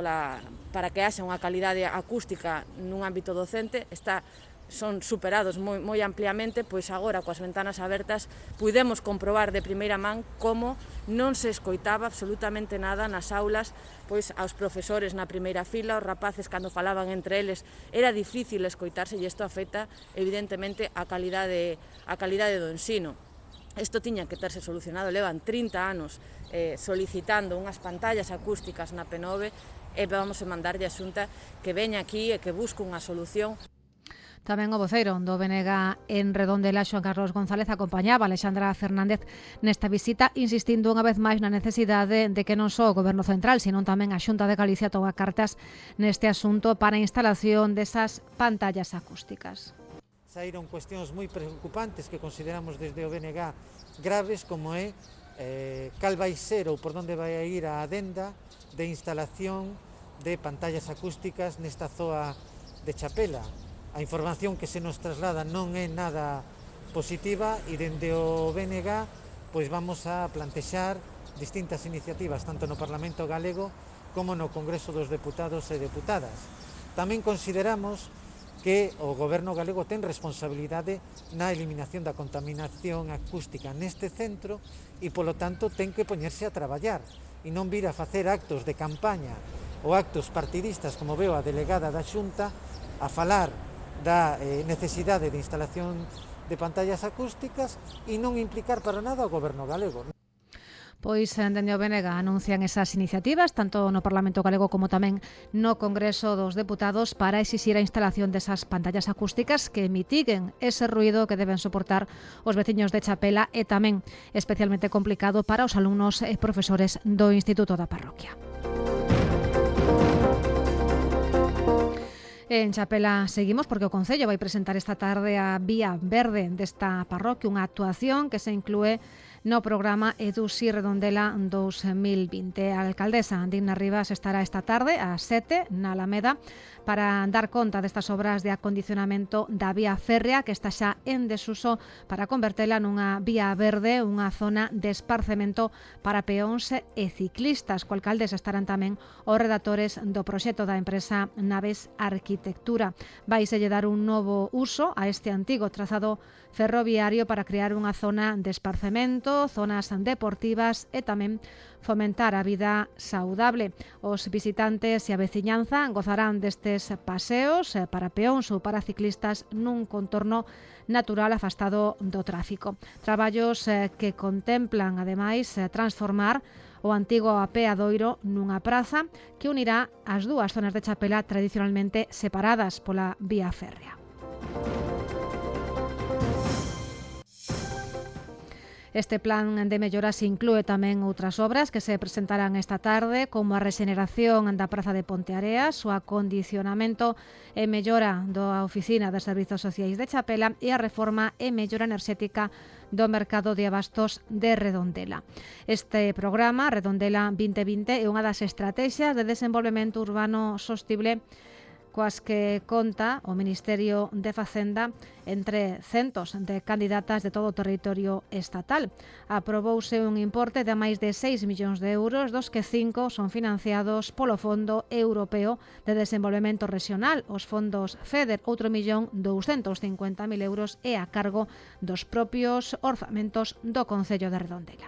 Q: para que haxa unha calidade acústica nun ámbito docente, son superados moi ampliamente, agora coas ventanas abertas puidemos comprobar de primeira man como non se escoitaba absolutamente nada nas aulas, aos profesores na primeira fila, os rapaces cando falaban entre eles era difícil escoitarse e isto afecta evidentemente a calidade do ensino. Isto tiña que terse solucionado, levan 30 anos solicitando unhas pantallas acústicas na P9 e vamos a mandarlle a Xunta que veña aquí e que busque unha solución.
C: Tamén o voceiro do BNG en Redondela, Xoan Carlos González, acompañaba a Alexandra Fernández nesta visita, insistindo unha vez máis na necesidade de que non só o Goberno Central, senón tamén a Xunta de Galicia toa cartas neste asunto para a instalación desas pantallas acústicas.
R: Saíron cuestións moi preocupantes que consideramos desde o BNG graves, como é cal vai ser ou por onde vai a ir a adenda de instalación de pantallas acústicas nesta zoa de Chapela. A información que se nos traslada non é nada positiva e dende o BNG vamos a plantexar distintas iniciativas tanto no Parlamento Galego como no Congreso dos Deputados e Deputadas. Tamén consideramos que o Goberno galego ten responsabilidade na eliminación da contaminación acústica neste centro e, polo tanto, ten que poñerse a traballar e non vir a facer actos de campaña ou actos partidistas, como veo a delegada da Xunta, a falar da necesidade de instalación de pantallas acústicas e non implicar para nada o Goberno galego.
C: Pois dende o BNG anuncian esas iniciativas tanto no Parlamento galego como tamén no Congreso dos Deputados para exixir a instalación desas pantallas acústicas que mitiguen ese ruído que deben soportar os veciños de Chapela e tamén especialmente complicado para os alumnos e profesores do Instituto da Parroquia. En Chapela seguimos porque o Concello vai presentar esta tarde a Vía Verde desta parroquia, unha actuación que se inclúe no programa Edusi Redondela 2020. A alcaldesa Dina Rivas estará esta tarde ás 7 na Alameda para dar conta destas obras de acondicionamento da vía férrea que está xa en desuso para convertela nunha vía verde, unha zona de esparcemento para peóns e ciclistas. Co alcaldesa estarán tamén os redactores do proxecto da empresa Naves Arquitectura. Vaise lle dar un novo uso a este antigo trazado ferroviario para crear unha zona de esparcemento, zonas deportivas e tamén fomentar a vida saudable. Os visitantes e a veciñanza gozarán destes paseos para peóns ou para ciclistas nun contorno natural afastado do tráfico. Traballos que contemplan, ademais, transformar o antigo apeadoiro nunha praza que unirá as dúas zonas de Chapela tradicionalmente separadas pola vía férrea. Este plan de melloras inclúe tamén outras obras que se presentarán esta tarde, como a rexeneración da Praza de Ponteareas, o acondicionamento e mellora da Oficina de Servizos Sociais de Chapela e a reforma e mellora enerxética do mercado de abastos de Redondela. Este programa, Redondela 2020, é unha das estrategias de desenvolvemento urbano sostible coas que conta o Ministerio de Facenda entre centos de candidatas de todo o territorio estatal. Aprobouse un importe de máis de 6 millóns de euros, dos que 5 son financiados polo Fondo Europeo de Desenvolvemento Regional. Os fondos FEDER, outro 1.250.000 euros é a cargo dos propios orzamentos do Concello de Redondela.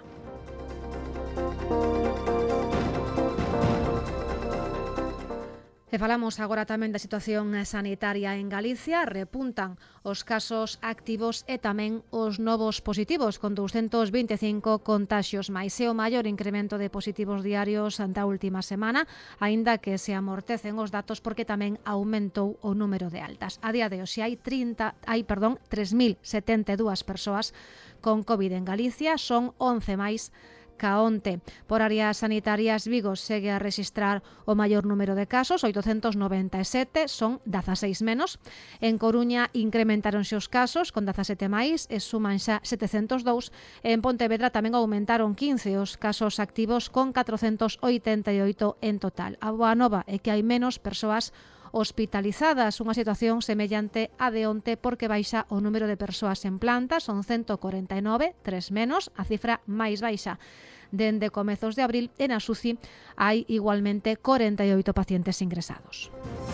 C: E falamos agora tamén da situación sanitaria en Galicia. Repuntan os casos activos e tamén os novos positivos, con 225 contaxios máis. É o maior incremento de positivos diarios da última semana, aínda que se amortecen os datos porque tamén aumentou o número de altas. A día de hoxe hai 3.072 persoas con COVID en Galicia, son 11 máis ca onte. Por áreas sanitarias, Vigo segue a rexistrar o maior número de casos, 897, son 16 menos. En Coruña incrementáronse os casos con 17 máis e suman xa 702. En Pontevedra tamén aumentaron 15 os casos activos con 488 en total. A boa nova é que hai menos persoas hospitalizadas, unha situación semellante a de onte porque baixa o número de persoas en planta, son 149, 3 menos, a cifra máis baixa dende comezos de abril. E na SUCI hai igualmente 48 pacientes ingresados.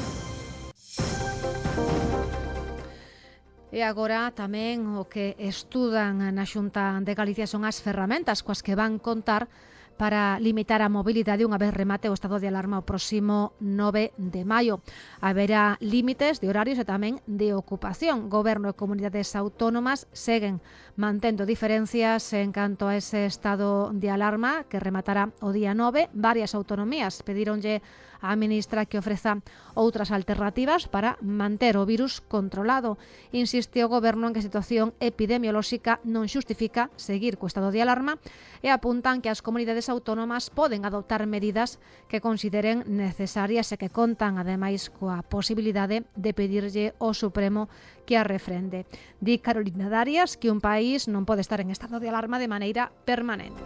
C: E agora tamén o que estudan na Xunta de Galicia son as ferramentas coas que van contar para limitar a mobilidade unha vez remate o estado de alarma o próximo 9 de maio. Haberá límites de horarios e tamén de ocupación. Goberno e comunidades autónomas seguen mantendo diferencias en canto a ese estado de alarma que rematará o día 9. Varias autonomías pedíronlle á ministra que ofreza outras alternativas para manter o virus controlado. Insiste o goberno en que a situación epidemiolóxica non xustifica seguir co estado de alarma e apuntan que as comunidades autónomas poden adoptar medidas que consideren necesarias e que contan ademais coa posibilidade de pedirlle ao Supremo que a refrende. Di Carolina Darias que un país non pode estar en estado de alarma de maneira permanente.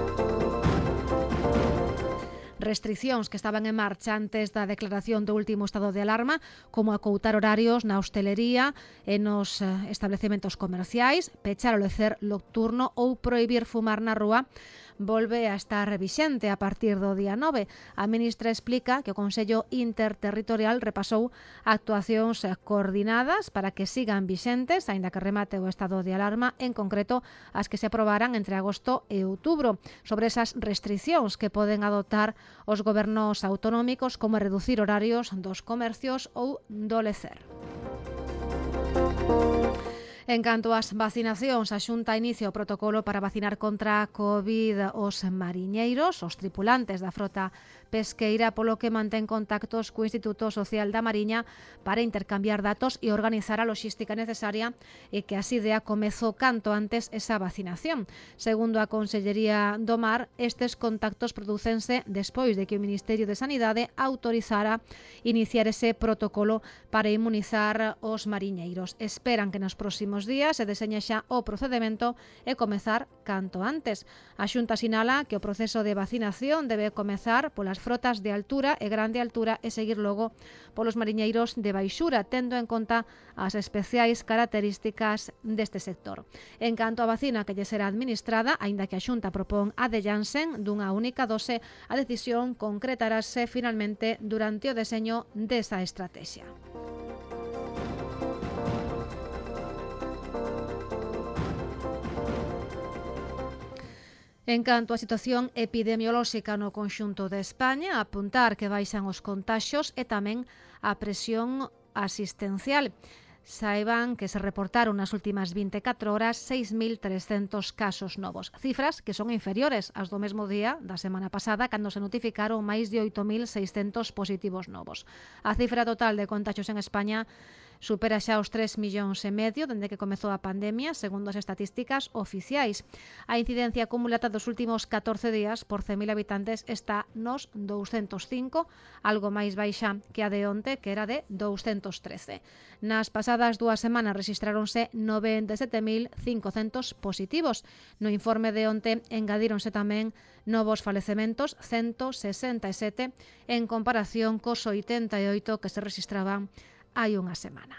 C: Restriccións que estaban en marcha antes da declaración do último estado de alarma, como acoutar horarios na hostelería e nos establecementos comerciais, pechar o lecer nocturno ou prohibir fumar na rúa, volve a estar vixente a partir do día 9. A ministra explica que o Consello Interterritorial repasou actuacións coordinadas para que sigan vixentes, aínda que remate o estado de alarma, en concreto as que se aprobaran entre agosto e outubro, sobre esas restriccións que poden adoptar os gobernos autonómicos, como reducir horarios dos comercios ou do lecer. En canto ás vacinacións, a Xunta inicia o protocolo para vacinar contra a COVID os mariñeiros, os tripulantes da frota pesqueira, polo que mantén contactos co Instituto Social da Mariña para intercambiar datos e organizar a logística necesaria e que así dea comezo canto antes esa vacinación. Segundo a Consellería do Mar, estes contactos prodúcense despois de que o Ministerio de Sanidade autorizara iniciar ese protocolo para inmunizar os mariñeiros. Esperan que nos próximos días se deseñe xa o procedemento e comezar canto antes. A Xunta sinala que o proceso de vacinación debe comezar polas frotas de altura e grande altura e seguir logo polos mariñeiros de baixura, tendo en conta as especiais características deste sector. En canto á vacina que lle será administrada, aínda que a Xunta propón a de Janssen dunha única dose, a decisión concretarase finalmente durante o deseño desa estrategia. En canto á situación epidemiolóxica no conxunto de España, apuntar que baixan os contaxios e tamén a presión asistencial. Saiban que se reportaron nas últimas 24 horas 6.300 casos novos, cifras que son inferiores ás do mesmo día da semana pasada, cando se notificaron máis de 8.600 positivos novos. A cifra total de contagios en España supera xa os 3,5 millóns dende que comezou a pandemia, segundo as estatísticas oficiais. A incidencia acumulada dos últimos 14 días por 100.000 habitantes está nos 205, algo máis baixa que a de onte, que era de 213. Nas pasadas 2 semanas rexistráronse 97.500 positivos. No informe de onte engadíronse tamén novos falecementos, 167, en comparación cos 88 que se rexistraban hai unha semana.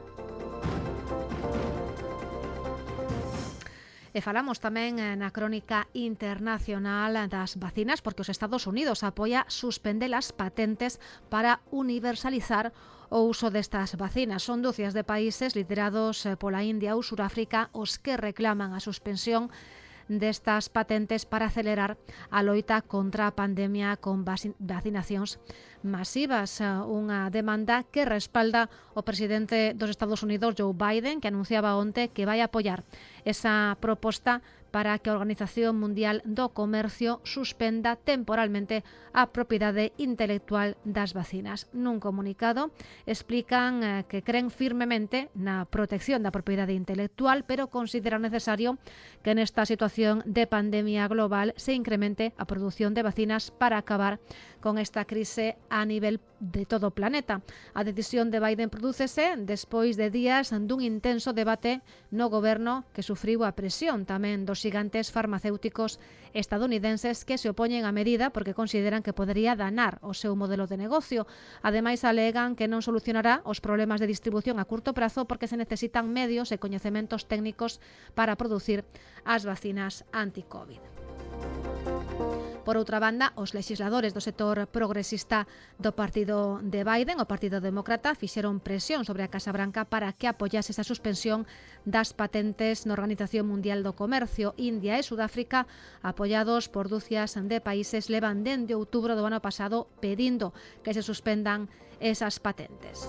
C: E falamos tamén na crónica internacional das vacinas, porque os Estados Unidos apoia suspender as patentes para universalizar o uso destas vacinas. Son dúcias de países liderados pola India ou Suráfrica os que reclaman a suspensión destas patentes para acelerar a loita contra a pandemia con vacinacións masivas. Unha demanda que respalda o presidente dos Estados Unidos, Joe Biden, que anunciaba onte que vai apoiar esa proposta para que a Organización Mundial do Comercio suspenda temporalmente a propiedade intelectual das vacinas. Nun comunicado explican que creen firmemente na protección da propiedade intelectual, pero consideran necesario que nesta situación de pandemia global se incremente a produción de vacinas para acabar con esta crise a nivel de todo o planeta. A decisión de Biden prodúcese despois de días dun intenso debate no goberno que sufriu a presión tamén dos xigantes farmacéuticos estadounidenses que se opoñen á medida porque consideran que podería danar o seu modelo de negocio. Ademais, alegan que non solucionará os problemas de distribución a curto prazo porque se necesitan medios e coñecementos técnicos para producir as vacinas anti-COVID. Por outra banda, os legisladores do sector progresista do partido de Biden, o Partido Demócrata, fixeron presión sobre a Casa Branca para que apoyase esa suspensión das patentes na Organización Mundial do Comercio. India e Sudáfrica, apoiados por dúcias de países, levan dende outubro do ano pasado pedindo que se suspendan esas patentes.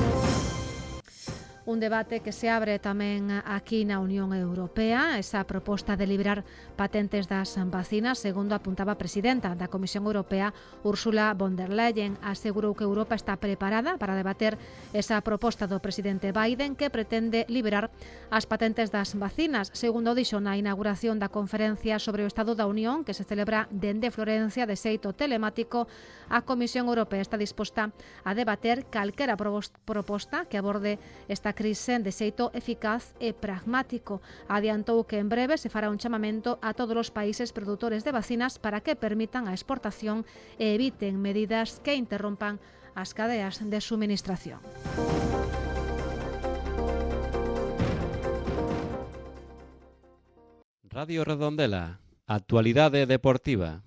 C: Un debate que se abre tamén aquí na Unión Europea, esa proposta de liberar patentes das vacinas, segundo apuntaba a presidenta da Comisión Europea, Ursula von der Leyen. Asegurou que Europa está preparada para debater esa proposta do presidente Biden que pretende liberar as patentes das vacinas, segundo dixo na inauguración da conferencia sobre o Estado da Unión que se celebra dende Florencia de xeito telemático. A Comisión Europea está disposta a debater calquera proposta que aborde esta crise de xeito eficaz e pragmático. Adiantou que en breve se fará un chamamento a todos os países produtores de vacinas para que permitan a exportación e eviten medidas que interrompan as cadeas de suministración.
S: Radio Redondela, actualidade deportiva.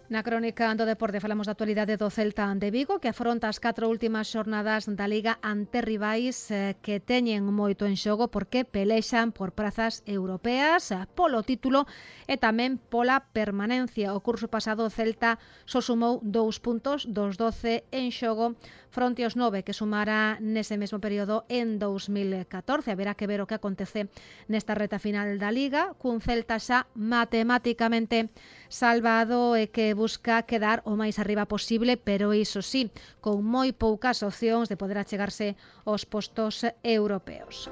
C: Na crónica do deporte falamos da actualidade do Celta de Vigo, que afronta as 4 últimas xornadas da Liga ante rivais que teñen moito en xogo porque pelexan por prazas europeas, polo título e tamén pola permanencia. O curso pasado o Celta só sumou 2 puntos dos 12 en xogo fronte aos 9 que sumara nese mesmo período en 2014. Haberá que ver o que acontece nesta reta final da Liga, cun Celta xa matemáticamente salvado e que busca quedar o máis arriba posible, pero iso sí, con moi poucas opcións de poder achegarse aos postos europeos.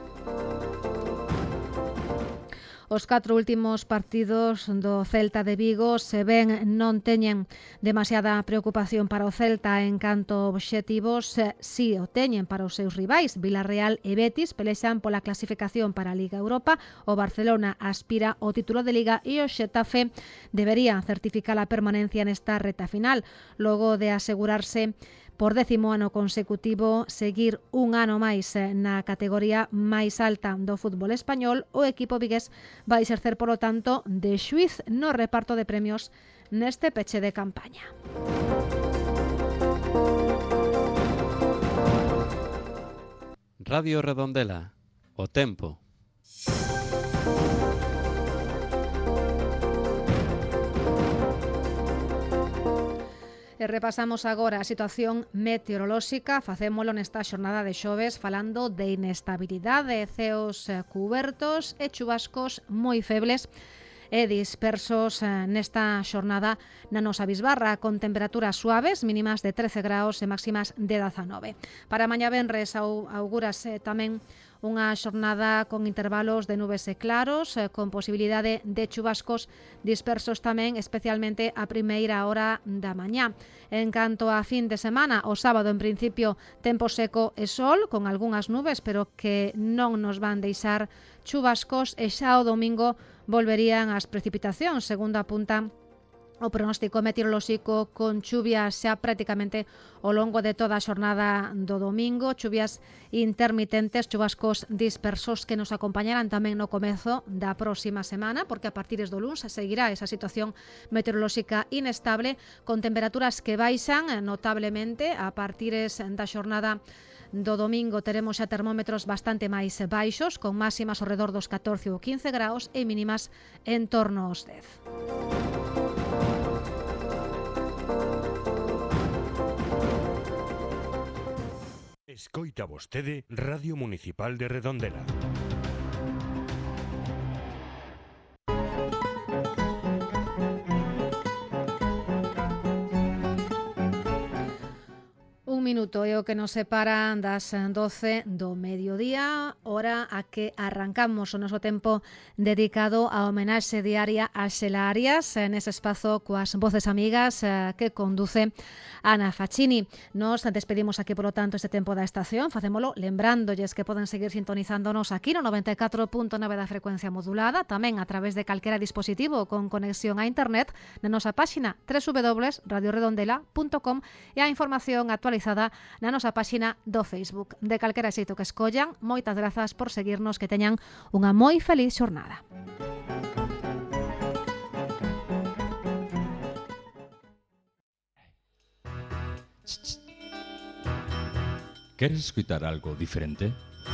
C: Os 4 últimos partidos do Celta de Vigo se ben non teñen demasiada preocupación para o Celta en canto obxectivos, si o teñen para os seus rivais. Villarreal e Betis pelexan pola clasificación para a Liga Europa, o Barcelona aspira ao título de Liga e o Xetafe debería certificar a permanencia nesta reta final, logo de asegurarse por 10º ano consecutivo seguir un ano máis na categoría máis alta do fútbol español. O equipo vigués vai exercer, polo tanto, de xuiz no reparto de premios neste peche de campaña.
S: Radio Redondela, o tempo.
C: E repasamos agora a situación meteorolóxica. Facémolo nesta xornada de xoves falando de inestabilidade, ceos cubertos e chubascos moi febles e dispersos nesta xornada na nosa bisbarra, con temperaturas suaves, mínimas de 13 graus e máximas de 19. Para mañá venres augúrase tamén unha xornada con intervalos de nubes e claros, con posibilidade de chubascos dispersos tamén, especialmente a primeira hora da mañá. En canto a fin de semana, o sábado en principio tempo seco e sol, con algunhas nubes, pero que non nos van deixar chubascos, e xa o domingo volverían as precipitacións, segundo apunta o pronóstico meteorolóxico, con chuvias xa prácticamente ao longo de toda a xornada do domingo, chuvias intermitentes, chubascos dispersos que nos acompañarán tamén no comezo da próxima semana, porque a partir do luns seguirá esa situación meteorolóxica inestable, con temperaturas que baixan notablemente. A partir da xornada do domingo teremos xa termómetros bastante máis baixos, con máximas ao redor dos 14 ou 15 graus e mínimas en torno aos 10.
T: Escoita vostede Radio Municipal de Redondela.
C: Un minuto é o que nos separa das 12 do mediodía, hora a que arrancamos o noso tempo dedicado á homenaxe diaria a Xela Arias, nese espazo coas voces amigas que conduce Ana Facchini. Nos despedimos aquí, polo tanto, este tempo da estación. Facémolo lembrándoles que poden seguir sintonizándonos aquí no 94.9 da frecuencia modulada, tamén a través de calquera dispositivo con conexión a internet na nosa páxina www.radioredondela.com e a información actualizada na nosa páxina do Facebook. De calquera xeito que escollan, moitas grazas por seguirnos, que teñan unha moi feliz xornada.
A: ¿Queres escutar algo diferente?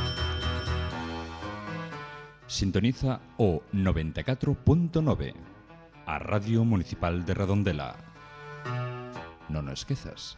A: Sintoniza o 94.9, a Radio Municipal de Redondela. Non o esquezas.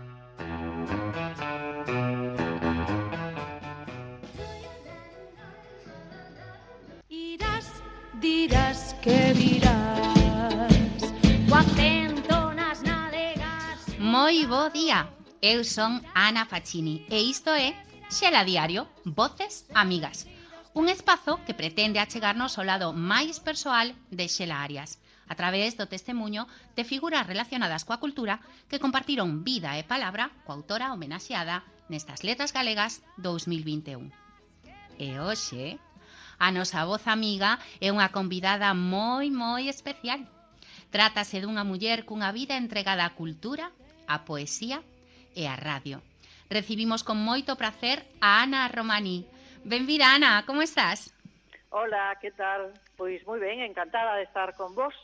K: Irás, dirás que virás, o acento nas nádegas.
L: Moi bo día, eu son Ana Facchini e isto é Xela Diario, Voces Amigas, un espazo que pretende achegarnos ao lado máis persoal de Xela Arias, a través do testemuño de figuras relacionadas coa cultura que compartiron vida e palabra coa autora homenaxeada nestas Letras Galegas 2021. E hoxe, a nosa voz amiga é unha convidada moi especial. Trátase dunha muller cunha vida entregada á cultura, á poesía e á radio. Recibimos con moito prazer a Ana Romaní. Benvida, Ana, como estás?
U: Hola, que tal? Pois moi ben, encantada de estar con vos.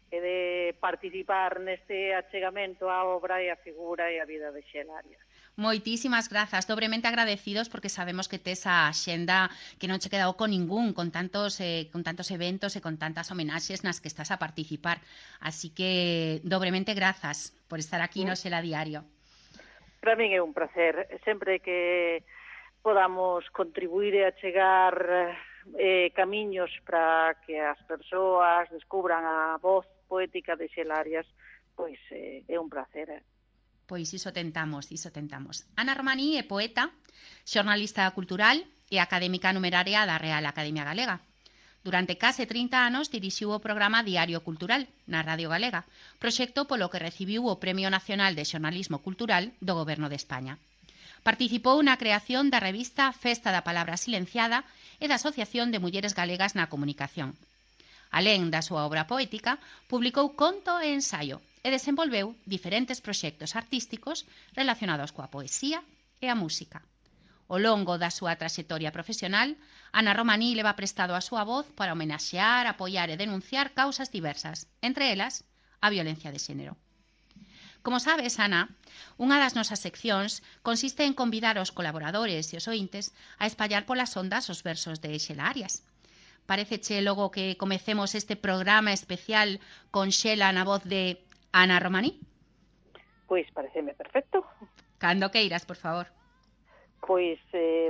U: e de participar neste achegamento á obra e a figura e a vida de Xela Arias.
L: Moitísimas grazas, dobremente agradecidos porque sabemos que tes a xenda que non che quedou con ningún, con tantos eventos e con tantas homenaxes nas que estás a participar. Así que dobremente grazas por estar aquí no Xela Diario.
U: Para min é un placer, sempre que podamos contribuir e achegar camiños para que as persoas descubran a voz poética de Xela Arias, pois é un placer.
L: Pois iso tentamos, iso tentamos. Ana Romaní é poeta, xornalista cultural e académica numeraria da Real Academia Galega. Durante case 30 anos dirixiu o programa Diario Cultural na Radio Galega, proxecto polo que recibiu o Premio Nacional de Xornalismo Cultural do Goberno de España. Participou na creación da revista Festa da Palabra Silenciada e da Asociación de Mulleres Galegas na Comunicación. Alén da súa obra poética, publicou conto e ensaio e desenvolveu diferentes proxectos artísticos relacionados coa poesía e a música. Ao longo da súa traxectoria profesional, Ana Romaní leva prestado a súa voz para homenaxear, apoiar e denunciar causas diversas, entre elas a violencia de xénero. Como sabes, Ana, unha das nosas seccións consiste en convidar aos colaboradores e os ointes a espallar polas ondas os versos de Xela Arias. Paréceche logo que comecemos este programa especial con Xela na voz de Ana Romaní?
U: Pois pareceme perfecto.
L: Cando queiras, por favor.
U: Pois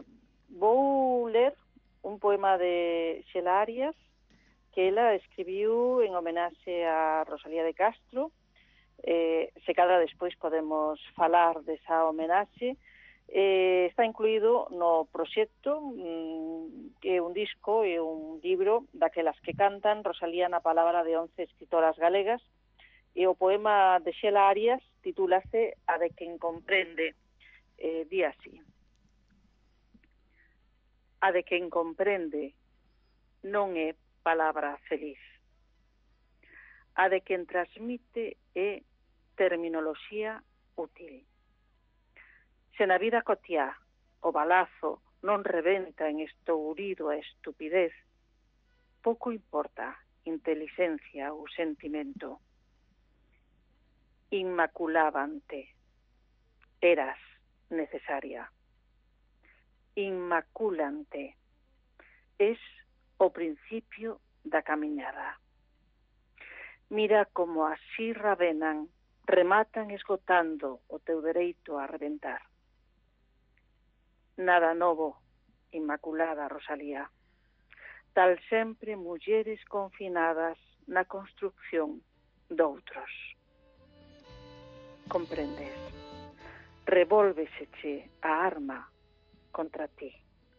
U: vou ler un poema de Xela Arias que ela escribiu en homenaxe a Rosalía de Castro. Se cadra despois podemos falar desa homenaxe. Está incluído no proxecto que é un disco e un libro daquelas que cantan Rosalía na palabra de 11 escritoras galegas, e o poema de Xela Arias titúlase A de quen comprende. Di así: a de quen comprende non é palabra feliz, a de quen transmite é terminoloxía útil. Se na vida cotiá o balazo non rebenta en estourido a estupidez, pouco importa inteligencia ou sentimento. Inmaculabante, eras necesaria. Inmaculante, es o principio da camiñada. Mira como así rabenan, rematan esgotando o teu dereito a reventar. Nada novo, Inmaculada Rosalía. Tal sempre mulleres confinadas na construcción doutros. Comprendes? Revólveseche a arma contra ti.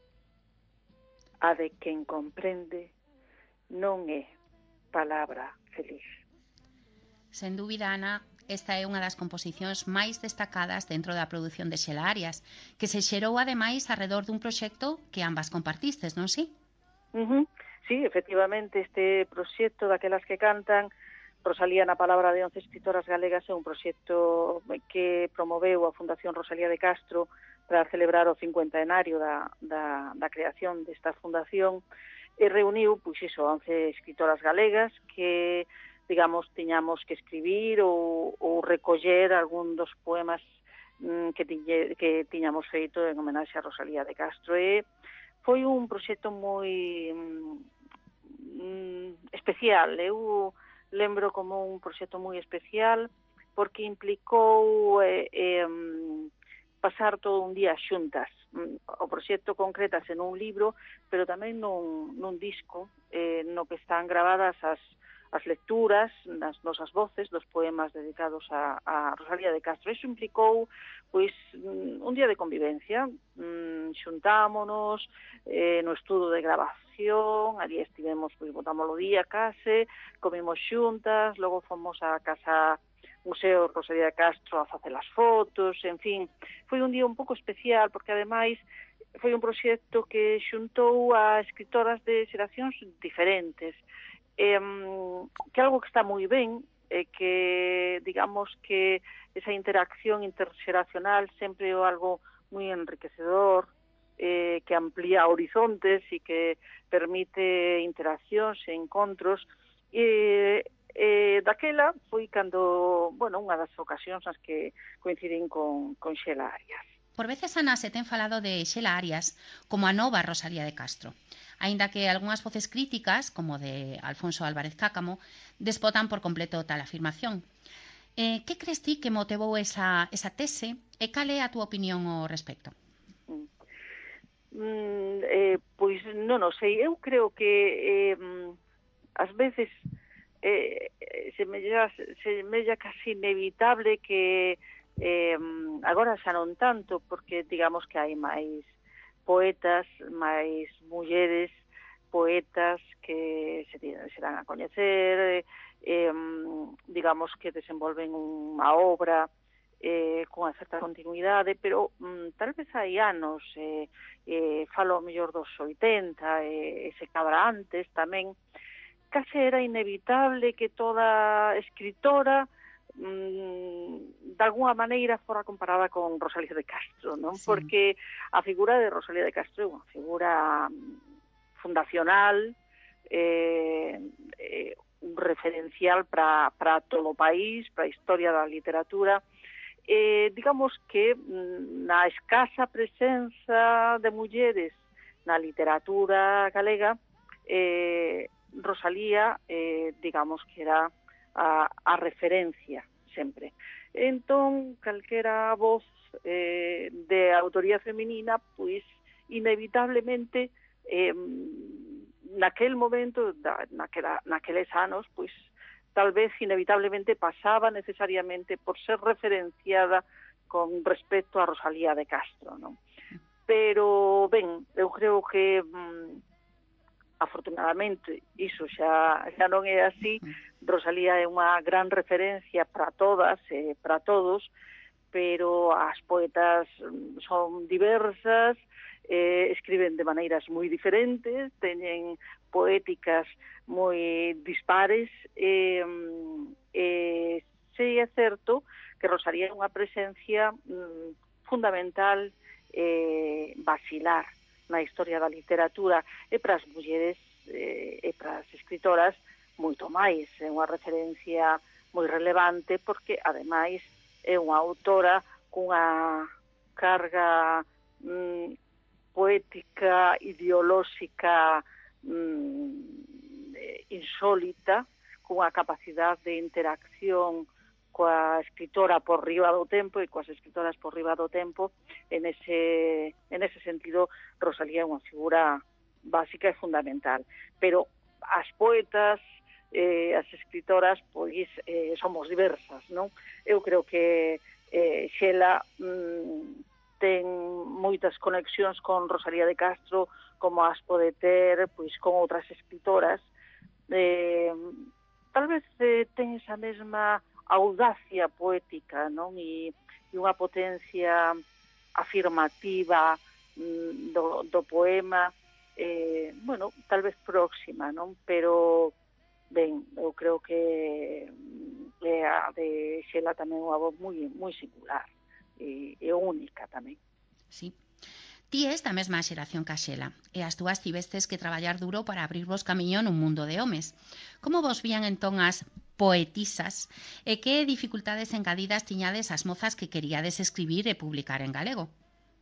U: A de quen comprende non é palabra feliz.
L: Sen dúbida, Ana, esta é unha das composicións máis destacadas dentro da produción de Xela Arias, que se xerou ademais arredor dun proxecto que ambas compartistes, non si?
U: Sí, efectivamente, este proxecto daquelas que cantan Rosalía na palabra de 11 escritoras galegas é un proxecto que promoveu a Fundación Rosalía de Castro para celebrar o 50enario da creación desta fundación, e reuniu, pois iso, 11 escritoras galegas que, digamos, tiñamos que escribir ou recoller algún dos poemas que tiñamos feito en homenaxe a Rosalía de Castro. E foi un proxecto moi especial. Eu lembro como un proxecto moi especial porque implicou pasar todo un día xuntas. O proxecto concretase nun libro, pero tamén nun disco no que están gravadas as lecturas das nosas voces dos poemas dedicados a Rosalía de Castro. Iso implicou pois un día de convivencia. Xuntámonos no estudo de grabación, ali estivemos, pois botamos o día case, comimos xuntas, logo fomos a casa Museo Rosalía de Castro a facer as fotos, en fin, foi un día un pouco especial porque ademais foi un proxecto que xuntou a escritoras de xeracións diferentes, que algo que está moi ben, que digamos que esa interacción interxeracional sempre é algo moi enriquecedor, que amplía horizontes e que permite interaccións e encontros, daquela foi cando, bueno, unha das ocasións nas que coincidín con Xela Arias.
L: Por veces, Ana, se ten falado de Xela Arias como a nova Rosalía de Castro, aínda que algunhas voces críticas, como de Alfonso Álvarez Cácamo, despotan por completo tal afirmación. Que crees ti que motivou esa tese e cal é a túa opinión ao respecto?
U: Pois non o sei, eu creo que ás veces semella casi inevitable que agora xa non tanto, porque digamos que hai máis poetas, máis mulleres poetas que se dan a coñecer, digamos que desenvolven unha obra cunha certa continuidade, pero tal vez hai anos, falo ao mellor dos 80, e se cadra antes tamén, case era inevitable que toda escritora de alguna maneira fora comparada con Rosalía de Castro, non? Sí. Porque a figura de Rosalía de Castro é unha figura fundacional, un referencial para todo o país, para a historia da literatura. Digamos que na escasa presenza de mulleres na literatura galega, Rosalía, digamos que era a referencia sempre. Entón, calquera voz de autoría feminina, pois, inevitablemente, naquel momento, naqueles anos, pois, tal vez inevitablemente pasaba necesariamente por ser referenciada con respecto a Rosalía de Castro, non? Pero, ben, eu creo que afortunadamente iso xa non é así. Rosalía é unha gran referencia para todas e para todos, pero as poetas son diversas, escriben de maneiras moi diferentes, teñen poéticas moi dispares, sei é certo que Rosalía é unha presencia fundamental basilar na historia da literatura, e para as mulleres e para as escritoras moito máis. É unha referencia moi relevante porque, ademais, é unha autora cunha carga poética, ideolóxica insólita, cunha capacidade de interacción coa escritora por riba do tempo e coas escritoras por riba do tempo. En ese sentido, Rosalía é unha figura básica e fundamental. Pero as poetas, as escritoras, pois, somos diversas, non? Eu creo que Xela ten moitas conexións con Rosalía de Castro, como as pode ter, pois, con outras escritoras. Tal vez ten esa mesma audacia poética, non? E unha potencia afirmativa do poema, bueno, tal vez próxima, non? Pero, ben, eu creo que a de Xela tamén é unha voz moi singular e única tamén.
L: Sí. Ti és da mesma xeración que a Xela, e as túas tivestes que traballar duro para abrirvos camiño nun mundo de homes. Como vos vían entón as poetisas e que dificultades engadidas tiñades as mozas que queríades escribir e publicar en galego?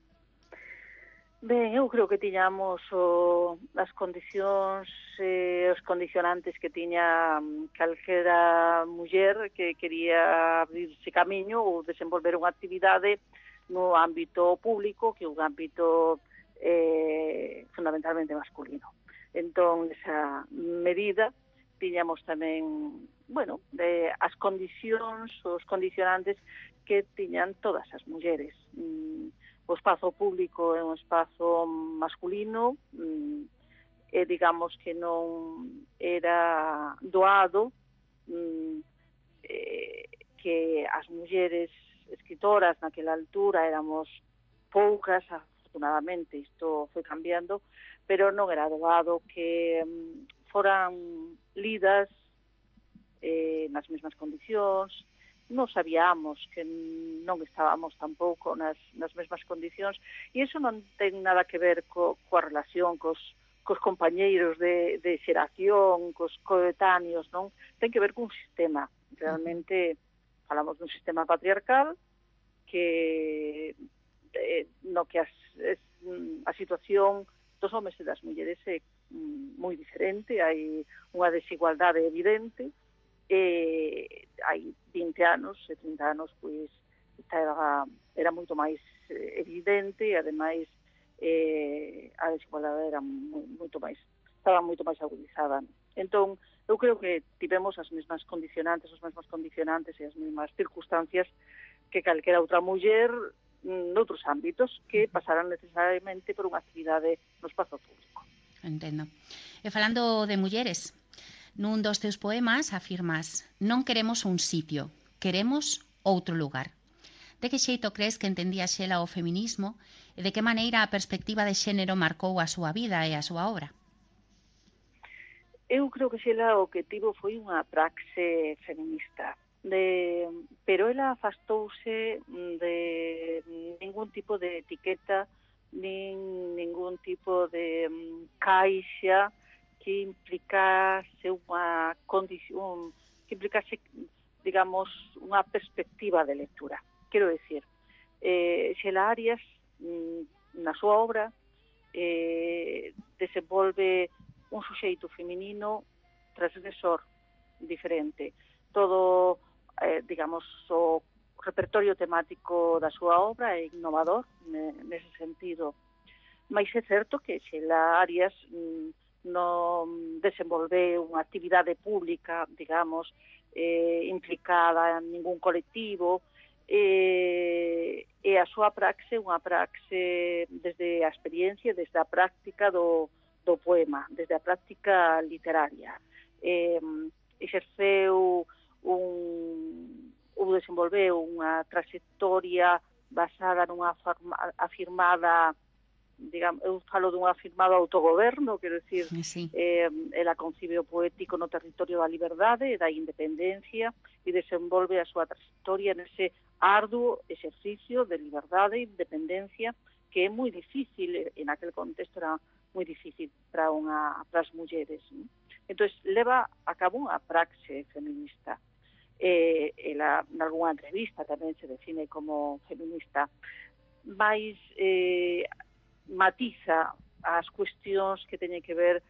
U: Ben, eu creo que tiñamos as condicións, os condicionantes que tiña calquera muller que quería abrirse camiño ou desenvolver unha actividade no ámbito público, que é un ámbito fundamentalmente masculino. Entón, esa medida, tiñamos tamén, bueno, as condicións, os condicionantes que tiñan todas as mulleres. O espazo público é un espazo masculino, e digamos que non era doado que as mulleres escritoras naquela altura éramos poucas, afortunadamente isto foi cambiando, pero non era doado que foran lidas nas mesmas condicións. Non sabíamos que non estábamos tampouco nas mesmas condicións, e iso non ten nada que ver coa relación cos cos compañeiros de xeración, cos coetáneos, non? Ten que ver cun sistema. Realmente falamos dun sistema patriarcal que no que a situación dos homes e das mulleres é moi diferente, hai unha desigualdade evidente, hai 20 anos e 30 anos, pois, era moito máis evidente, e ademais a desigualdade era estaba moito máis agudizada. Entón, eu creo que tivemos as mesmas condicionantes, os mesmos condicionantes e as mesmas circunstancias que calquera outra muller noutros ámbitos que pasaran necesariamente por unha actividade no espazo público.
L: Entendo. E falando de mulleres, nun dos teus poemas afirmas: non queremos un sitio, queremos outro lugar. De que xeito crees que entendía Xela o feminismo e de que maneira a perspectiva de xénero marcou a súa vida e a súa obra?
U: Eu creo que Xela o que tivo foi unha praxe feminista, pero ela afastouse de ningún tipo de etiqueta, nin ningún tipo de caixa que implicase unha condición, que implicase, digamos, unha perspectiva de lectura. Quero decir, Xela Arias, na súa obra, desenvolve un suxeito feminino transgresor, diferente. Todo, digamos, o repertorio temático da súa obra é innovador nese sentido. Mais é certo que Xela Arias non desenvolveu unha actividade pública, digamos, implicada en ningún colectivo, e a súa praxe é unha praxe desde a experiencia, desde a práctica do poema, desde a práctica literaria. Exerceu ou desenvolveu unha trayectoria basada nunha afirmada, digamos, eu falo dun afirmado autogoberno, quero dicir, ela concibe o poético no territorio da liberdade e da independencia e desenvolve a súa trayectoria nese arduo exercicio de liberdade e independencia que é moi difícil, en aquel contexto era moi difícil para as mulleres. Entón, leva a cabo unha praxe feminista. Ela, en algunha entrevista, tamén se define como feminista, mais matiza as cuestións que teñen que ver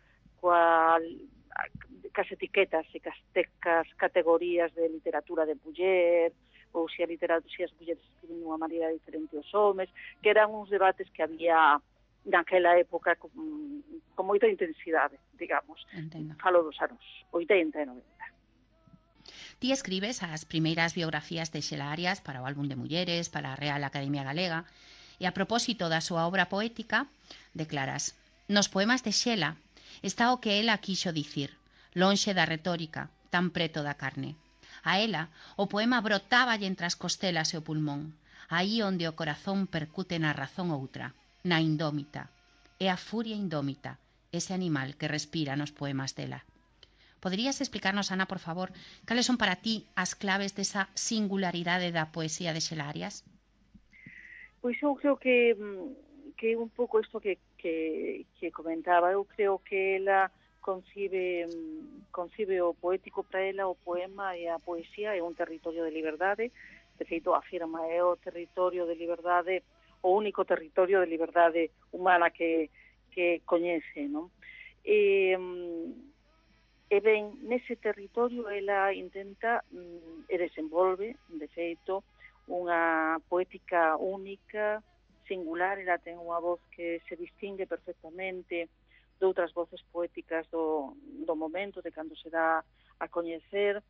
U: cas etiquetas e cas categorías de literatura de muller, ou se as mulleres escriben dunha maneira diferente aos homes, que eran uns debates que había naquela época con moita intensidade, digamos.
L: Entendo.
U: Falo dos anos 80 e 90.
L: Ti escribes as primeiras biografías de Xela Arias para o álbum de mulleres, para a Real Academia Galega, e a propósito da súa obra poética, declaras: nos poemas de Xela está o que ela quixo dicir, lonxe da retórica, tan preto da carne. A ela, o poema brotáballe entre as costelas e o pulmón, aí onde o corazón percute na razón outra, na indómita. É a furia indómita, ese animal que respira nos poemas dela. Poderías explicarnos, Ana, por favor, cales son para ti as claves desa singularidade da poesía de Xela Arias?
U: Pois eu creo que un pouco isto que comentaba, eu creo que ela concibe o poético para ela, o poema e a poesía é un territorio de liberdade, de feito afirma, é o territorio de liberdade, o único territorio de liberdade humana que coñece, non? E ben, nese territorio ela intenta e desenvolve, de feito, unha poética única, singular. Ela ten unha voz que se distingue perfectamente de outras voces poéticas do momento, de cando se dá a coñecer.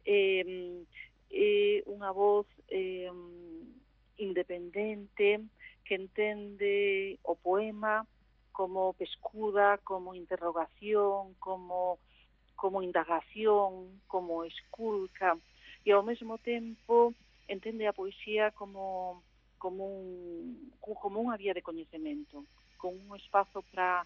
U: Unha voz independente que entende o poema como pescuda, como interrogación, como indagación, como esculca, e ao mesmo tempo entende a poesía como unha vía de coñecemento, como un espazo para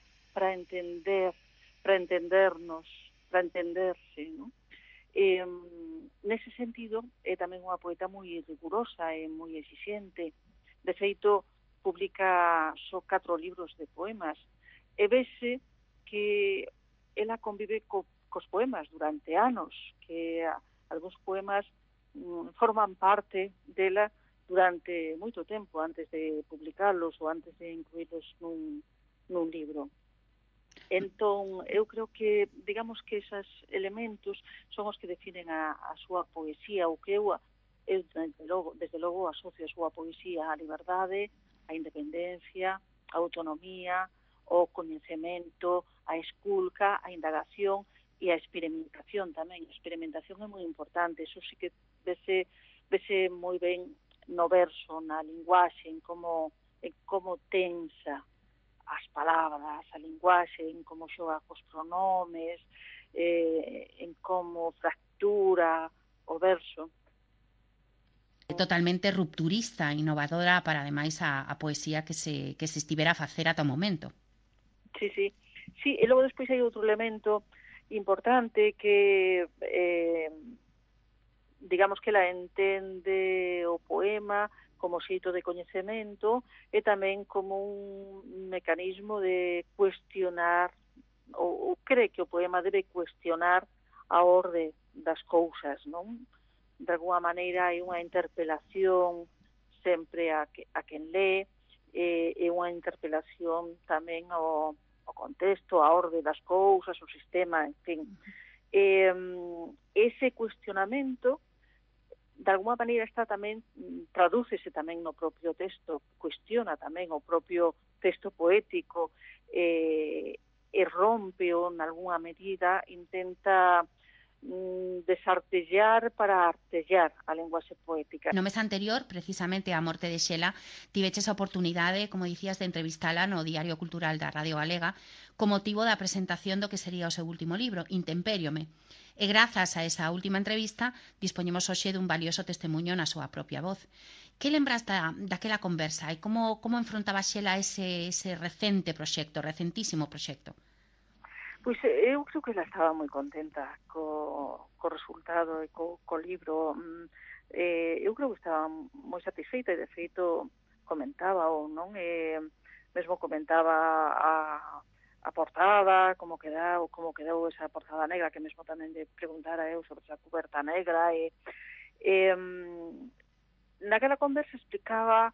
U: entendernos, para entenderse, non? Nese sentido, é tamén unha poeta moi rigurosa e moi exixente. De feito, publica só 4 libros de poemas, e vese que ela convive cos poemas durante anos, que algúns poemas forman parte dela durante moito tempo antes de publicarlos ou antes de incluirlos nun libro. Entón, eu creo que, digamos que esos elementos son os que definen a súa poesía, o que eu desde logo asocio a súa poesía á liberdade, á independencia, á autonomía, ao coñecemento, á esculca, á indagación e á experimentación tamén. A experimentación é moi importante, eso sí que vese moi ben no verso, na linguaxe, en como tensa as palabras, a linguaxe, en como xoga cos pronomes, en como fractura o verso.
L: Totalmente rupturista, innovadora para ademais a poesía que se estivera a facer ata o momento.
U: Sí, e logo despois hai outro elemento importante que digamos que ela entende o poema como xeito de coñecemento e tamén como un mecanismo de cuestionar, ou cree que o poema debe cuestionar a orde das cousas, non? De alguma maneira hai unha interpelación sempre a quen lé, e unha interpelación tamén ao contexto, a orde das cousas, o sistema, en fin. Ese cuestionamento de alguma maneira está tamén, tradúcese tamén no propio texto, cuestiona tamén o propio texto poético, e rompeo, nalgúna medida, intenta desartellar para artellar a linguaxe poética.
L: No mes anterior, precisamente a morte de Xela, tiveches a oportunidade, como dicías, de entrevistala no Diario Cultural da Radio Galega con motivo da presentación do que sería o seu último libro, Intempériome. E grazas a esa última entrevista dispoñemos hoxe dun valioso testemunho na súa propia voz. Que lembras daquela conversa e como enfrontaba Xela ese recentísimo proxecto?
U: Pois eu creo que ela estaba moi contenta co resultado e co libro. Eu creo que estaba moi satisfeita e, de feito, comentaba, ou non? Mesmo comentaba a portada, como quedou esa portada negra, que mesmo tamén de preguntara eu sobre esa cuberta negra. Naquela conversa explicaba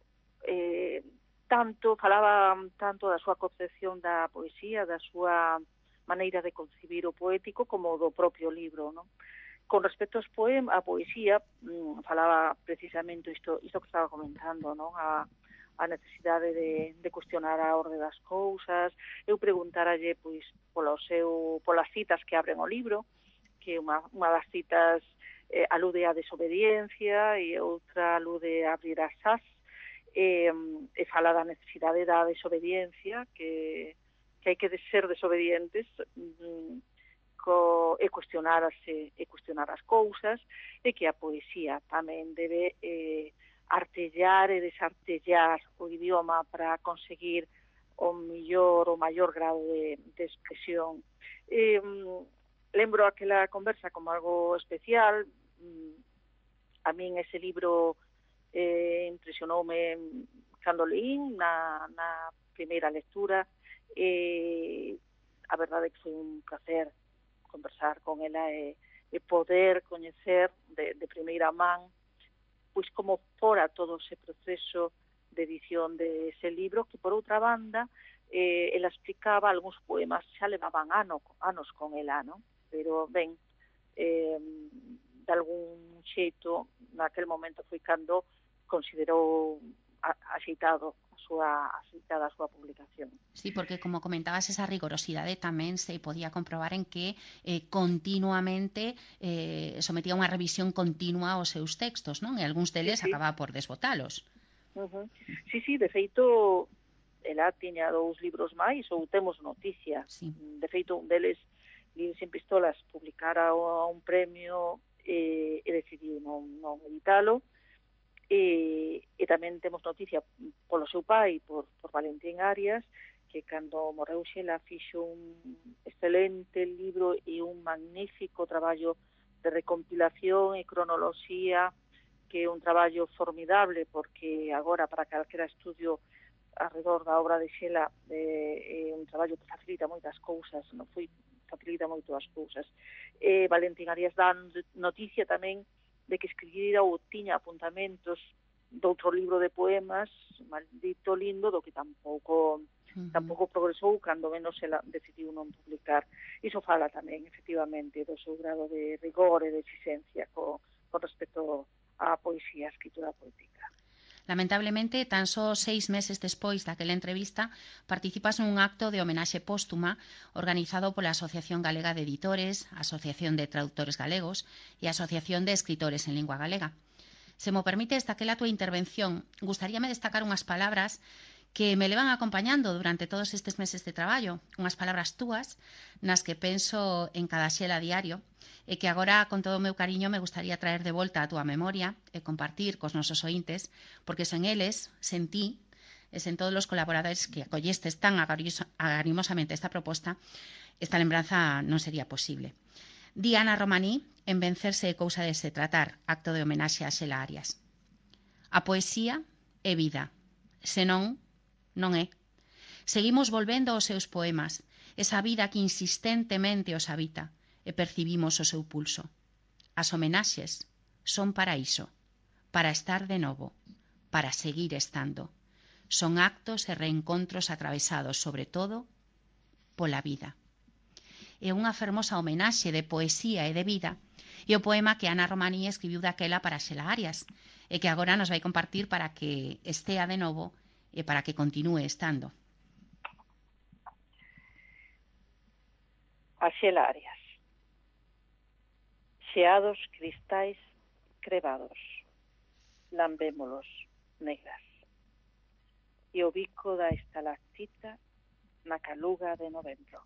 U: falaba tanto da súa concepción da poesía, da súa maneira de concibir o poético como do propio libro, non? Con respecto a poesía, falaba precisamente isto que estaba comentando, non? A necesidade de cuestionar a orde das cousas. Eu preguntaralle pois polas citas que abren o libro, que unha das citas alude á desobediencia e outra alude a abrir as ás, e fala da necesidade da desobediencia, que hai que ser desobedientes e cuestionar as cousas, e que a poesía tamén debe artellar e desartellar o idioma para conseguir o maior grado de expresión. Lembro aquela conversa como algo especial. A min ese libro impresionoume cando leín na primeira lectura. A verdade é que foi un placer conversar con ela e poder coñecer de primeira man pois como fora todo ese proceso de edición de ese libro, que por outra banda ela explicaba algúns poemas, xa levaban anos con ela, non? Pero ben, de algún xeito naquel momento foi cando considerou axeitada a súa publicación.
L: Sí, porque como comentabas, esa rigorosidade tamén se podía comprobar en que continuamente sometía unha revisión continua aos seus textos, non? E algúns deles acababa por desbotalos.
U: Sí, de feito, ela tiña 2 libros máis, ou temos noticia. De feito, un deles, Libros sin pistolas, publicara un premio e decidiu non editalo. E tamén temos noticia polo seu pai, por Valentín Arias, que cando morreu Xela fixo un excelente libro e un magnífico traballo de recompilación e cronoloxía, que é un traballo formidable, porque agora para calquera estudio arredor da obra de Xela, un traballo que facilita moitas cousas, facilita moito as cousas. Valentín Arias dá noticia tamén de que escribira ou tiña apuntamentos doutro libro de poemas, Maldito Lindo, do que tampouco progresou, cando menos ela decidiu non publicar. Iso fala tamén, efectivamente, do seu grado de rigor e de exigencia con respecto á poesía, a escritura poética.
L: Lamentablemente, tan só 6 meses despois daquela entrevista, participas nun acto de homenaxe póstuma organizado pola Asociación Galega de Editores, Asociación de Traductores Galegos e Asociación de Escritores en Lingua Galega. Se mo permites, daquela túa intervención, gustaríame destacar unhas palabras que me levan acompañando durante todos estes meses de traballo, unhas palabras túas nas que penso en cada Xela diario e que agora, con todo o meu cariño, me gustaría traer de volta a túa memoria e compartir cos nosos ointes, porque sen eles, sen ti e sen todos os colaboradores que acollestes tan agarimosamente esta proposta, esta lembranza non sería posible. Di Ana Romaní en Vencerse é cousa de se tratar, acto de homenaxe a Xela Arias. A poesía é vida, senón non é. Seguimos volvendo aos seus poemas, esa vida que insistentemente os habita, e percibimos o seu pulso. As homenaxes son para iso, para estar de novo, para seguir estando. Son actos e reencontros atravesados, sobre todo, pola vida. É unha fermosa homenaxe de poesía e de vida, e o poema que Ana Romaní escribiu daquela para Xela Arias, e que agora nos vai compartir para que estea de novo e para que continúe estando.
U: A Xela Arias. Xeados cristais crebados, lambémolos negras, e o bico da estalactita na caluga de novembro.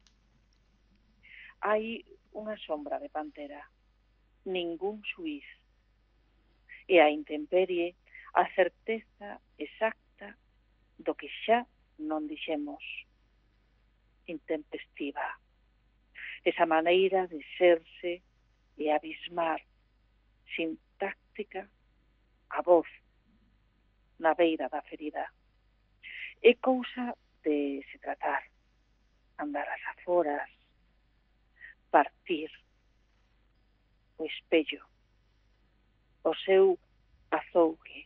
U: Hai unha sombra de pantera, ningún xuiz, e a intemperie a certeza exacta do que xa non dixemos, intempestiva. Esa maneira de serse e abismar, sin táctica, a voz na beira da ferida. É cousa de se tratar, andar as aforas, partir, o espello, o seu azougue,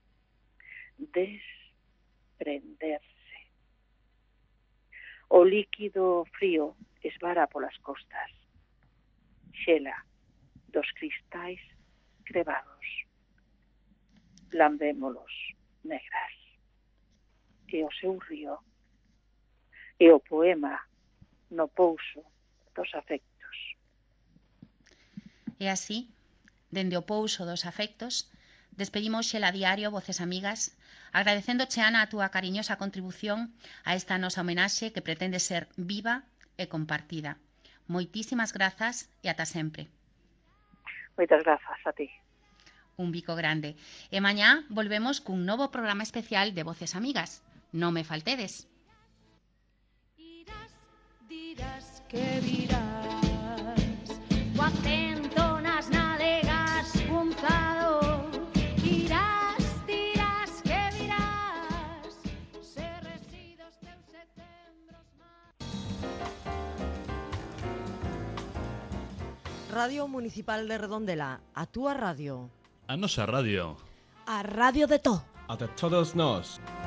U: desprenderse. O líquido frío esvara polas costas. Xela dos cristais crebados, lambémolos negras. E o seu río, e o poema no pouso dos afectos.
L: E así, dende o pouso dos afectos, despedimos Xela Diario, Voces Amigas, agradecéndoche, Ana, a túa cariñosa contribución a esta nosa homenaxe que pretende ser viva e compartida. Moitísimas grazas e ata sempre.
U: Moitas grazas a ti.
L: Un bico grande. E mañá volvemos cun novo programa especial de Voces Amigas. Non me faltedes.
K: Dirás que virás, o acento nas nádegas punzado. Dirás que virás, se residos teus setembros máis.
B: Radio Municipal de Redondela, a túa radio.
V: A nosa radio.
B: A radio de to.
W: A de todos nós.